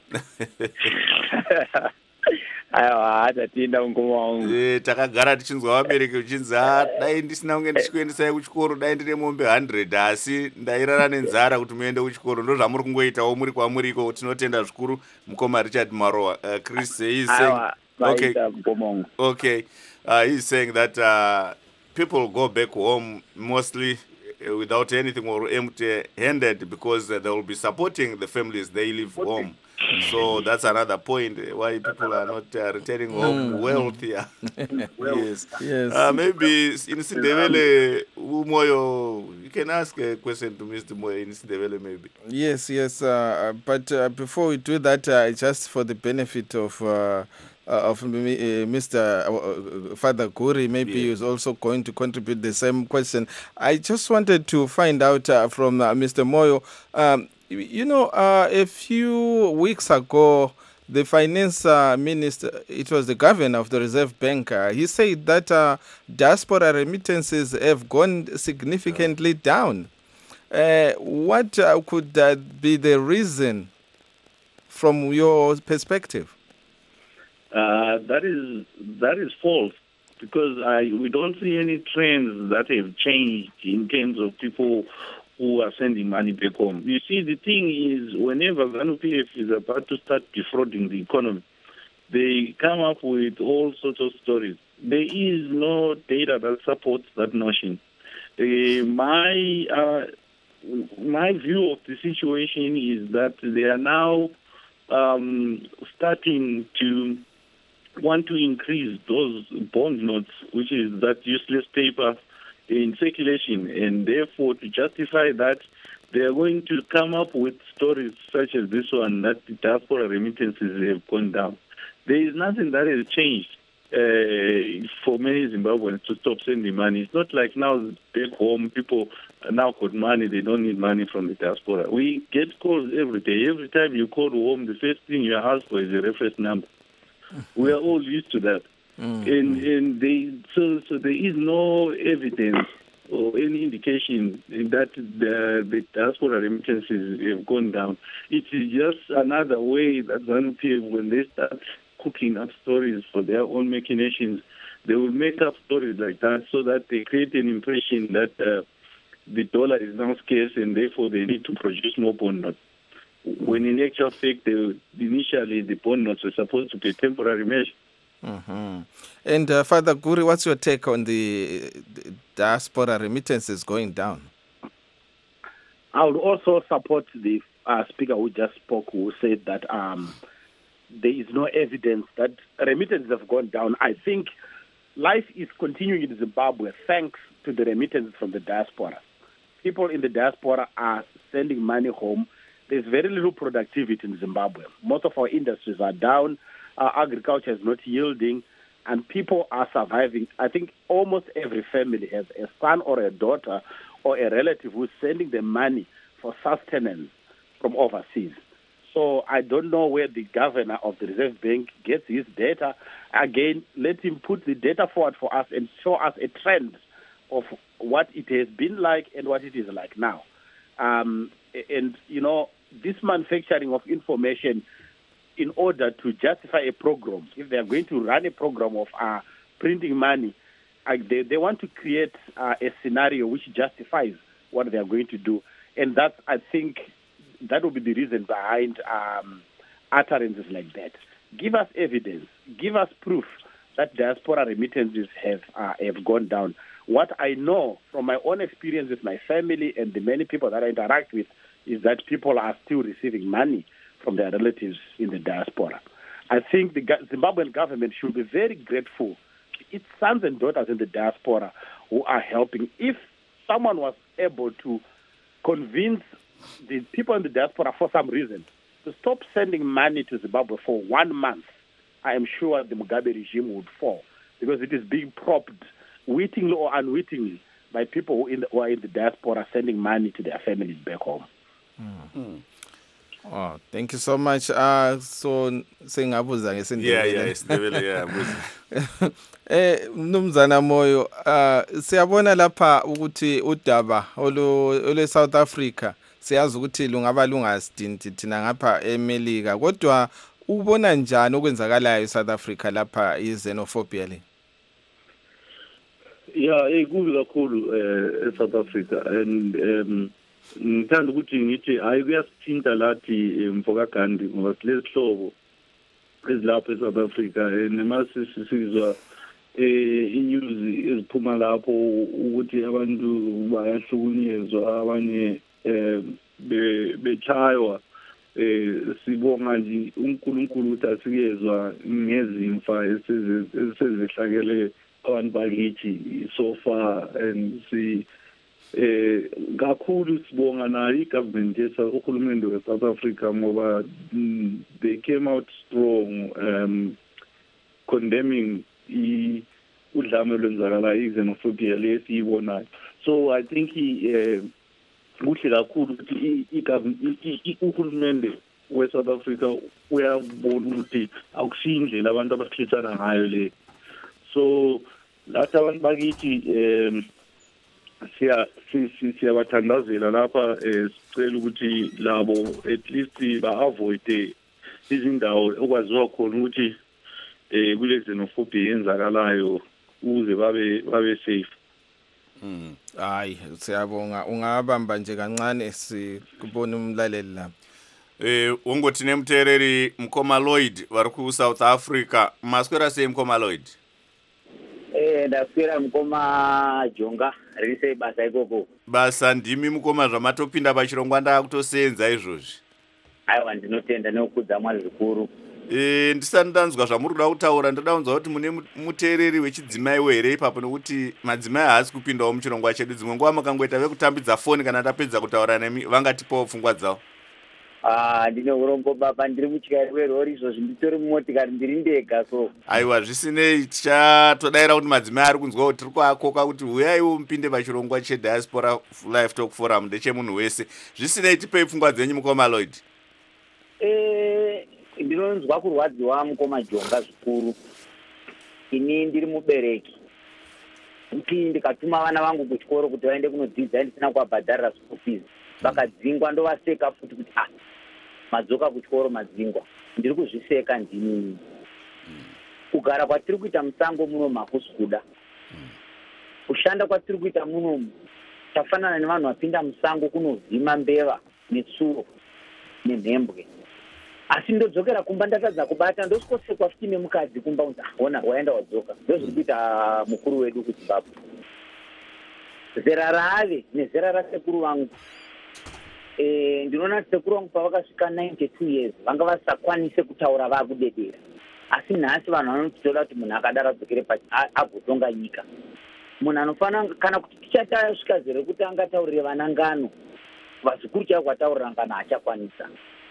Aiwa hatatienda mukoma wangu. Eh takagara tichinzwa vabereki uchinzi dai ndisina kunge ndichikuendesai kuchikoro dai ndine mombe one hundred asi ndairara nenzara kuti muende kuchikoro ndo zvamuri kungoitawo muri kwamuriko tinotenda zvikuru mukoma Richard Maroa. Uh, Chris is saying okay okay uh, he's saying that uh, people go back home mostly uh, without anything or empty handed because uh, they will be supporting the families they live home. So that's another point why people are not uh, returning home mm. wealthier. Yes, yes. Uh, maybe in Sindebele, Umoyo, you can ask a question to Mister Moyo in Sindebele, maybe. Yes, yes. Uh, but uh, before we do that, uh, just for the benefit of uh, uh, of uh, Mister Uh, Father Guri, maybe yeah. he is also going to contribute the same question. I just wanted to find out uh, from uh, Mister Moyo. Um, You know, uh, a few weeks ago, the finance uh, minister, it was the governor of the Reserve Bank, uh, he said that uh, diaspora remittances have gone significantly down. Uh, what uh, could uh, be the reason from your perspective? Uh, that is that is false because I, we don't see any trends that have changed in terms of people who are sending money back home. You see, the thing is, whenever ZANU-P F is about to start defrauding the economy, they come up with all sorts of stories. There is no data that supports that notion. Uh, my uh, my view of the situation is that they are now um, starting to want to increase those bond notes, which is that useless paper in circulation, and therefore to justify that they are going to come up with stories such as this one that the diaspora remittances have gone down. There is nothing that has changed uh, for many Zimbabweans to stop sending money. It's not like now back home people now got money, they don't need money from the diaspora. We get calls every day. Every time you call home, the first thing you ask for is a reference number. We are all used to that. Mm-hmm. And and they so so there is no evidence or any indication that the, the diaspora remittances have gone down. It is just another way that ZANU-P F, when they start cooking up stories for their own machinations, they will make up stories like that so that they create an impression that uh, the dollar is now scarce and therefore they need to produce more bond notes. When in actual fact, they, initially the bond notes were supposed to be a temporary measure. Mm-hmm. And uh, Father Guri, what's your take on the, the diaspora remittances going down? I would also support the uh, speaker who just spoke, who said that um, there is no evidence that remittances have gone down. I think life is continuing in Zimbabwe thanks to the remittances from the diaspora. People in the diaspora are sending money home. There's very little productivity in Zimbabwe. Most of our industries are down. uh, agriculture is not yielding, and people are surviving. I think almost every family has a son or a daughter or a relative who's sending them money for sustenance from overseas. So I don't know where the governor of the Reserve Bank gets his data. Again, let him put the data forward for us and show us a trend of what it has been like and what it is like now. Um, and, you know, this manufacturing of information in order to justify a program, if they are going to run a program of uh, printing money, uh, they, they want to create uh, a scenario which justifies what they are going to do. And that's, I think, that will be the reason behind um, utterances like that. Give us evidence. Give us proof that diaspora remittances have uh, have gone down. What I know from my own experience with my family and the many people that I interact with is that people are still receiving money from their relatives in the diaspora. I think the Zimbabwean government should be very grateful to its sons and daughters in the diaspora who are helping. If someone was able to convince the people in the diaspora for some reason to stop sending money to Zimbabwe for one month, I am sure the Mugabe regime would fall, because it is being propped, wittingly or unwittingly, by people who, in the, who are in the diaspora sending money to their families back home. Mm. Oh, thank you so much. Uh, so singabuza ngesindebele. Yeah, yeah, isindebele, yeah. Eh, Mnumzana Moyo, uh, siyabona lapha ukuthi udaba olu South Africa siyazi ukuthi lungaba lungasidinti thina ngapha eMelika, kodwa ubona njani okwenzakalayo eSouth Africa lapha i-xenophobia le? Yeah, ekubi kakhulu eh eSouth Africa, and um ngithanda ukuthi ngithi hayi kuyasithinta lathi mfoka Gandhi ngoba silesihlobo ezilapha eSouth Africa nemasisizwa eh inews eziphuma lapho ukuthi abantu bayahlukunyezwa, abanye eh bechaywa. Eh sibonga nje uNkulunkulu ukuthi asikezwa ngezimfa esizehlakele abantu bakithi so far, and si eh kakhulu sibonga nayo igovernment yesahulumende weSouth Africa ngoba they came out strong um condemning i udlame lwenzakala i-xenophobia lesiyibonayo. So I think he kuhle kakhulu ukuthi uhulumende weSouth Africa uyabona ukuthi akusindlela abantu abasihlitsana ngayo le. So lathi abantu bakithi um siya siyabathandazela lapha sicela ukuthi labo at least ba-avoid izindawo okwaziwa khona ukuthi eh kule xenophobia yenzakalayo ukuze babe babe safe. Mm. Hayi siyabonga, ungabamba nje kancane sikubona umlaleli lapha. Eh ungothi nemthereri Mkhoma Lloyd vari ku South Africa, maswera sei Mkhoma Lloyd? Eh ndaswera Mkhoma Jonga rise basa ikoko. Basa ndimi Mkhoma zvamatopinda pachirongwa ndakutosenza izvozvi. Aiwa ndinotenda nokudza Mwari zvikuru. Eh ndisati ndanzwa zvamuri kuda kutaura, ndoda kunzwa kuti mune mutereri wechidzimai here ipapo nokuti madzimai haasi kupindawo muchirongwa chedu. Dzimwe nguva makangoita vekutambidza foni kana tapedza kutaura nemi vangatipawo pfungwa dzavo. Ah ndine urombo baba, ndiri muchikari werori izvozvi nditori mumotikari ndiri ndega. So aiwa zvisinei tichatodaira kuti madzimai ari kunzwa kuti tiri kuakoka kuti uyaiwo mupinde pachirongwa cheDiaspora Live Talk Forum ndechemunhu wese. Zvisinei tipei pfungwa dzenyu Mkhoma Lloyd. Eh ndinonzwa kurwadziwa Mkhoma Jonga zvikuru. Ini ndiri mubereki, kuti ndikatuma vana vangu kuchikoro kuti vaende kunodzidza ndisina kuabhadharira school fees, vakadzingwa ndovaseka futi kuti ah madzoka kuchikoro madzingwa. Ndiri kuzviseka ndini. Kugara kwatiri kuita musango muno makusi kuda. Kushanda kwatiri kuita muno tafanana nevanhu vapinda musango kunovhima mbeva netsuro nemhembwe. Asi ndodzokera kumba ndatadza kubata ndosikosekwa futi nemukadzi kumba kuti ona waenda wadzoka. Ndozviri kuita mukuru wedu kuZimbabwe. Zera rave nezera rasekuru vangu. Eh ndinoona sekuru vangu pavakasvika ninety-two years vanga vasakwanise kutaura vakudedera. Asi nhasi vanhu vanotoda kuti munhu akadaro adzokere pachi agotonga nyika. Munhu anofanira kana kuti tichatasvika zero kuti angataurire vana ngano, vazukuru chavo kwataurira ngano achakwanisa.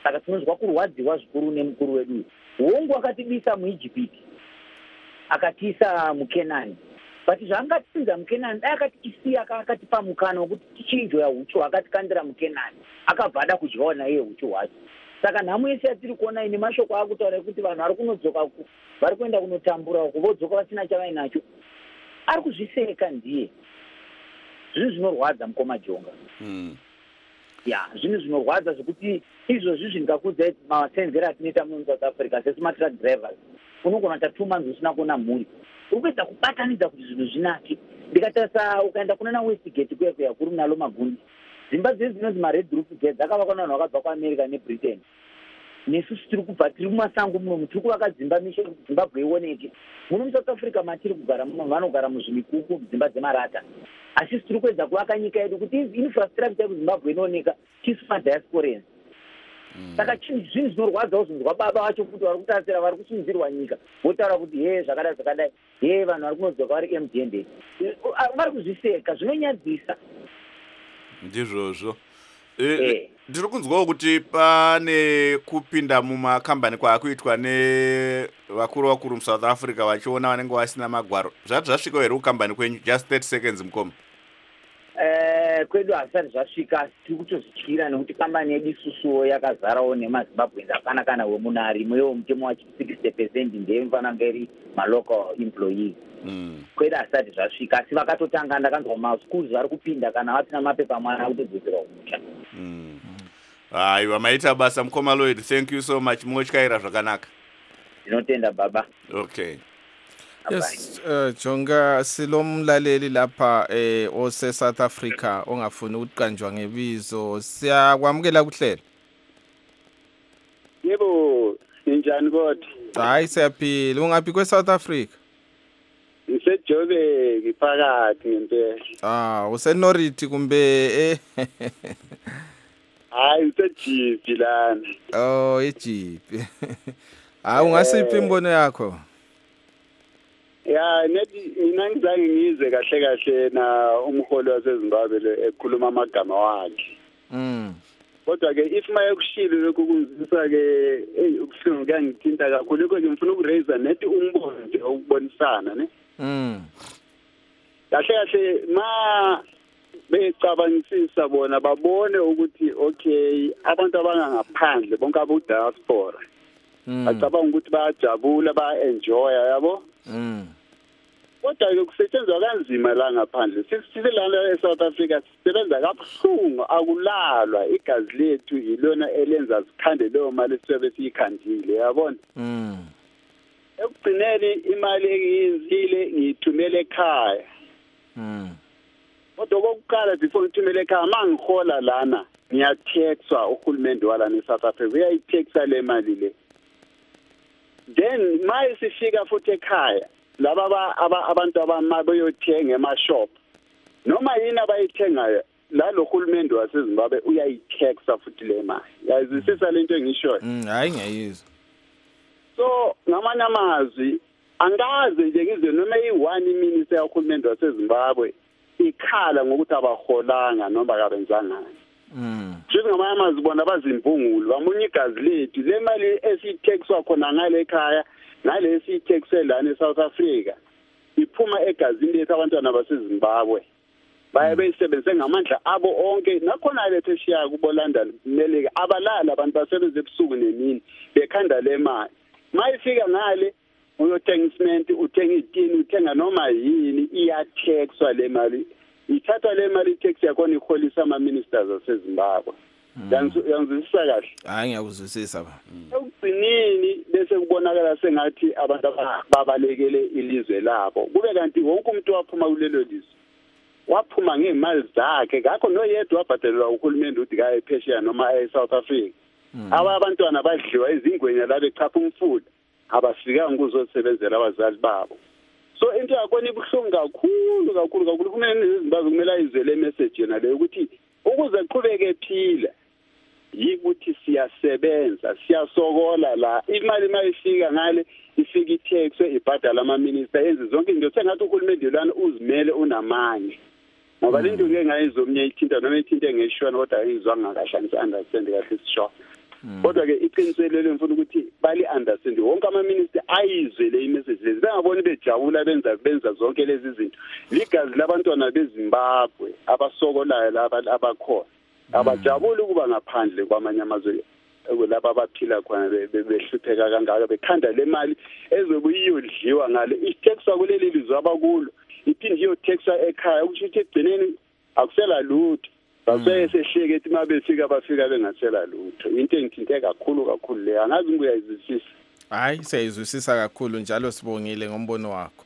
saka tinozwa kurwadziwa zvikuru nemukuru wedu. Hongu akatibisa muIjipiti akatiisa muKenani, but zvaangatisiza muKenani dai akatisiya akatipa mukana wekuti tichinjoya uchu akatikandira muKenani akabva ada kudyawo naye uchu hwacho. Saka nhamo yese yatiri kuona ine mashoko akutaura kuti vanhu vari kunodzoka vari kuenda kunotambura uko vodzoka vasina chavainacho, ari kuzviseka ndiye. Zvinhu zvinorwadza mukoma Jonga. Mm. Ya, zvinhu zvinorwadza zvekuti izvozvi zvingakudza masenzero atinoita muno South Africa sesima-truck drivers. Unogona ta two months usina kuona mhuri. Ukuedza kubatanidza kuti zvinhu zvinake. Ndikatarisa ukaenda kuna naWestgate kuya kuya kuri nalo magundi. Dzimba dzese dzinonzi mared roof gates dzakavakwa navanhu vakabva kuAmerica neBritain. Nesu tiri kubva tiri mumasango muno tiri kuvaka dzimba mishe kuti Zimbabwe ioneke. Muno muSouth Africa matiri kugara muno vanogara muzvimikuku dzimba dzemarata. Asi tiri kuedza kuvaka nyika yedu kuti infrastructure kuZimbabwe inooneka tisu madiasporans. Saka zvinhu zvinorwadza uzonzwa baba vacho kuti vari kutasira vari kusimudzirwa nyika votaura kuti he zvakadai zvakadai he vanhu vari kunodzoka vari M D N vari kuzviseka zvinonyadzisa. Ndizvozvo. Ndiri kunzwawo kuti pane kupinda mumakambani kwaakuitwa nevakuru vakuru muSouth Africa vachiona vanenge vasina magwaro. Zvati zvasvika here kukambani kwenyu? Just thirty seconds mukoma. Eh, kwedu hasati zvasvika, tiri kutozvityira nekuti kambani yedu isusuwo yakazarawo nemaZimbabweans apana kana wemunari mwewo mutemo wachi sixty percent ndeyemfananga iri malocal employees. Mm. Kwedu hasati zvasvika asi vakatotanga ndakanzwa maschools vari kupinda kana vasina mapepa mwana kutodzokera kumusha. Mm. Aiwa, maita basa mukoma Lloyd, thank you so much. Motyaira zvakanaka. Ndinotenda baba. Okay. Yes, uh, Jonga silomlaleli lapha eh ose South Africa ongafuni ukukanjwa ngebizo. Siyakwamukela kuhlela. Yebo, njani kodwa? Hayi siyaphila. Ungaphi kwe South Africa? Ngisejobe ngiphakathi ngempela. Ah, useNoriti kumbe eh Hayi usejipi lana. Oh, ejipi. Ah, ungasiphi imbono yakho? Ya, nethi mina ngizange ngize kahle kahle na umholi waseZimbabwe ekhuluma amagama wakhe. Mm. Kodwa ke if maye kushilo lokhu kunzisa ke hey ukuhlungu kuyangithinta kakhulu kodwa ngifuna ukuraise nethi umbono nje ukubonisana ne. Mm. Kahle kahle ma becabangisisa bona babone ukuthi okay abantu abangaphandle bonke abo diaspora bacabanga ukuthi bayajabula ba-enjoy yabo. Mm. Kodwa ke kusetshenzwa kanzima la ngaphandle. Sisile lana eSouth Africa sisebenza kabuhlungu akulalwa igazi lethu yilona elenza sikhande leyo mali sibe siyikhandile yabona. Mm. Ekugcineni imali engiyizile ngiyithumela ekhaya. Mm. Kodwa kokuqala before ngithumela ekhaya mangihola lana ngiyathexwa uhulumende walana eSouth Africa uyayithexwa le mali le. Then maye sifika futhi ekhaya laba abantu abamabayothenga emashop noma yini abayithengayo la lo hulumende waseZimbabwe uyayitaxa futhi le mali. Yazisisa lento engishoyo. Mm, hayi ngiyayizwa. So ngamanye amazwi angaze nje ngize noma i-one minister yahulumende waseZimbabwe ikhala ngokuthi abaholanga noma kabenzanga. Mm. Nje ngamanye amazwi bona bazimpungulu bamunye igazi lethu le mali esithexwa khona ngale ekhaya nalesi ithexwe lana eSouth Africa iphuma egazini lethu abantwana baseZimbabwe baye beyisebenze ngamandla abo onke nakhona lethe eshiya kubo London kumele abalala abantu basebenze ebusuku nemini bekhanda le mali mayifika ngale uyothenga cement uthenga itini uthenga noma yini iyathexwa le mali ithatha le mali tax yakho iholisa ama ministers aseZimbabwe. Yangizwisisa kahle? Hayi ngiyakuzwisisa ba. Ekugcineni bese kubonakala sengathi abantu babalekele ilizwe labo. Kube kanti wonke umuntu waphuma kulelo lizwe. Waphuma ngemali zakhe ngakho noyedwa wabhadelwa uhulumende uthi kaye phesheya noma eSouth Africa. Aba abantwana badliwa izingwenya la bechapha umfula abafikanga ukuzosebenzela abazali babo. So into yakho ibuhlungu kakhulu kakhulu kakhulu kumele izimbabwe kumele izele message yena le ukuthi ukuze qhubeke ephila yikuthi siyasebenza siyasokola la imali mayifika ngale ifika ithexwe ibhadala ama minister enze zonke into sengathi uhulumende lana uzimele unamanye ngoba lento ke ngayizomnye ithinta noma ithinta ngeshwana kodwa ayizwanga kahle angisunderstand kahle isisho kodwa ke iqiniselele mfuna ukuthi bali understand wonke ama minister ayizwe le message lezi bengaboni bejabula benza benza zonke lezi zinto ligazi labantwana beZimbabwe abasokolayo laba abakhona abajabuli ukuba ngaphandle kwamanye amazwe kulabo abaphila khona behlupheka kangaka bekhanda le mali ezobuyiyodliwa ngale itaxwa kuleli lizwe abakulo iphinde iyotaxwa ekhaya ukusho ukuthi egcineni akusela lutho base sehleke ethi mabefika bafika bengasela lutho into engithinte kakhulu kakhulu le angazi ngiyayizwisisa hayi siyayizwisisa kakhulu njalo sibongile ngombono wakho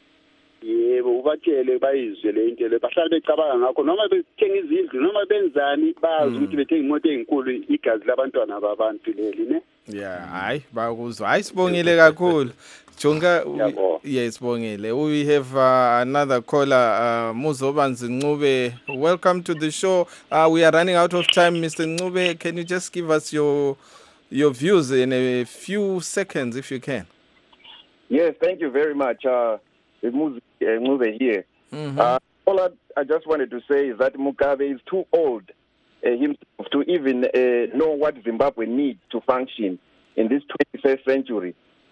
yebo ubatshele bayizwe le into le bahlala becabanga ngakho noma bethenga izindlu noma benzani bazi ukuthi bethenga imoto ezinkulu igazi labantwana babantu leli ne yeah hayi bakuzwa hayi sibongile kakhulu Jonga yes sibongile we have uh, another caller uh, Muzobanzi Ncube. Welcome to the show. Uh, we are running out of time. Mister Ncube, can you just give us your your views in a few seconds if you can? Yes, thank you very much. Uh, Ncube here. Mm-hmm. Uh, all I, I just wanted to say is that Mugabe is too old uh, himself to even uh, know what Zimbabwe needs to function in this twenty-first century.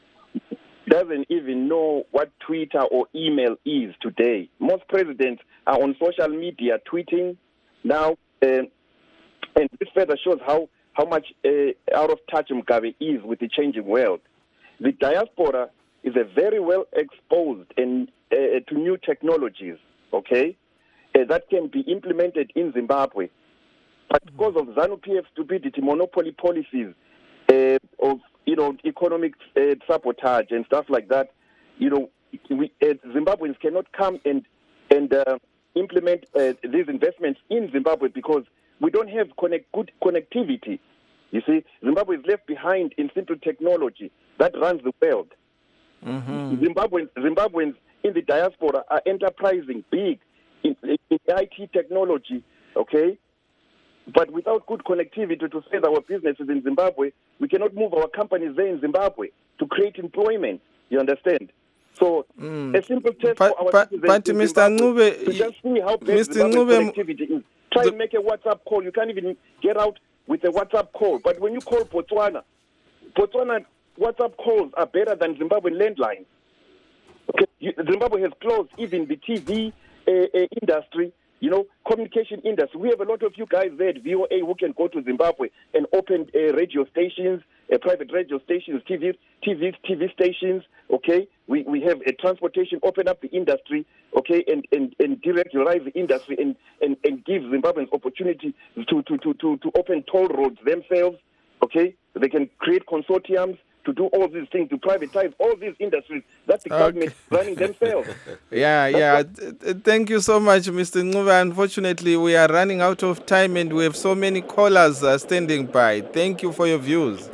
Doesn't even know what Twitter or email is today. Most presidents are on social media tweeting now, uh, and this further shows how, how much uh, out of touch Mugabe is with the changing world. The diaspora is a very well exposed and uh, to new technologies, okay, uh, that can be implemented in Zimbabwe. But because of ZANU-P F stupidity, monopoly policies uh, of you know, economic uh, sabotage and stuff like that, you know, we, uh, Zimbabweans cannot come and and uh, implement uh, these investments in Zimbabwe because we don't have connect, good connectivity. You see, Zimbabwe is left behind in simple technology that runs the world. Mm-hmm. Zimbabweans, Zimbabweans in the diaspora are enterprising big in, in I T technology, okay? But without good connectivity to save our businesses in Zimbabwe, we cannot move our companies there in Zimbabwe to create employment. You understand? So mm. a simple test but, for our but, citizens but in Mister Zimbabwe Ncube, to just see how bad Mister Zimbabwe's Ncube, connectivity is. Try the, and make a WhatsApp call. You can't even get out with a WhatsApp call. But when you call Botswana, Botswana WhatsApp calls are better than Zimbabwean landlines. Okay, you, Zimbabwe has closed even the T V uh, uh, industry. You know, communication industry. We have a lot of you guys there at V O A who can go to Zimbabwe and open uh, radio stations, uh, private radio stations, T V, T V, T V stations. Okay, we we have a transportation. Open up the industry. Okay, and and, and deregularize the industry and, and, and give Zimbabweans opportunity to to, to, to to open toll roads themselves. Okay, they can create consortiums to do all these things, to privatize all these industries that the okay. government is running themselves. yeah, That's yeah. What... Thank you so much, Mister Ncube. Unfortunately, we are running out of time and we have so many callers uh, standing by. Thank you for your views.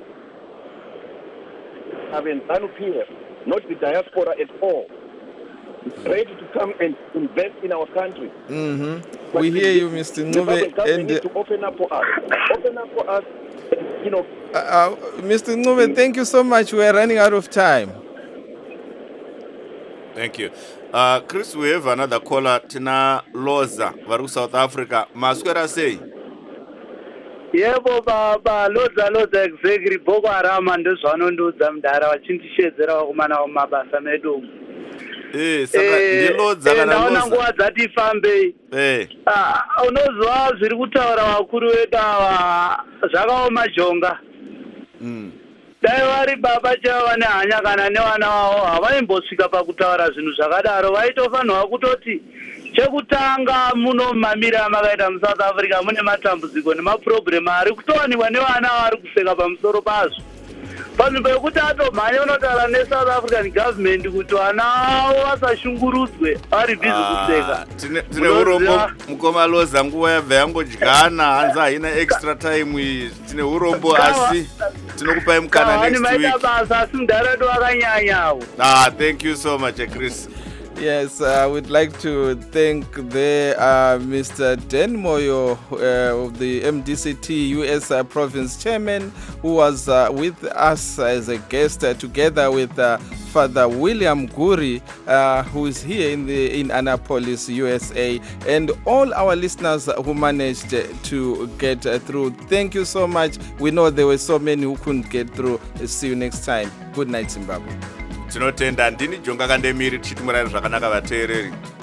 I mean, ZANU-P F, not the diaspora at all. It's ready to come and invest in our country. Mm-hmm. We hear you, Mister Ncube. And need to open up for us. Open up for us. You know, uh, uh, Mister Ncube, thank you so much. We are running out of time. Thank you. Uh, Chris, we have another caller. Tina Loza, Varu South Africa. Maswera say. Yebo baba Loza Loza exactly Boko Haram ndizvano ndudza mudhara vachindishedzera vakomana vamabasa medu. Eh, saka ndiloza kana loza. Naona nguva dzati ifambei. Eh. Ah, unozwa zviri kutaura vakuru vedu ava zvakaoma jonga. Mm. Dai vari baba chavo vane hanya kana nevana vavo havaimbosvika pakutaura zvinhu zvakadaro vaitofanirwa kutoti chekutanga muno mamira makaita muSouth Africa mune matambudziko nemapurobhuremu ari kutowanikwa nevana vari kuseka pamusoro pazvo. Panzvimbo yekuti atomhanya unotaura neSouth African government kuti vana avo vasashungurudzwe vari bhizi kuseka. Tine urombo mukoma Loza nguva yabva yangodyana hanzi haina extra time. Tine urombo asi tinokupai mukana next week. Maita basa asi mudhara edu akanyanyawo. Ah, thank you so much, Chris. Yes, I would like to thank the uh, Mister Dan Moyo uh, of the M D C T U S uh, Province Chairman, who was uh, with us as a guest uh, together with uh, Father William Guri, uh, who is here in the in Annapolis, U S A, and all our listeners who managed to get uh, through. Thank you so much. We know there were so many who couldn't get through. See you next time. Good night, Zimbabwe. Tinotenda ndini Jonga Kandemiri tichiti murari zvakanaka vateereri.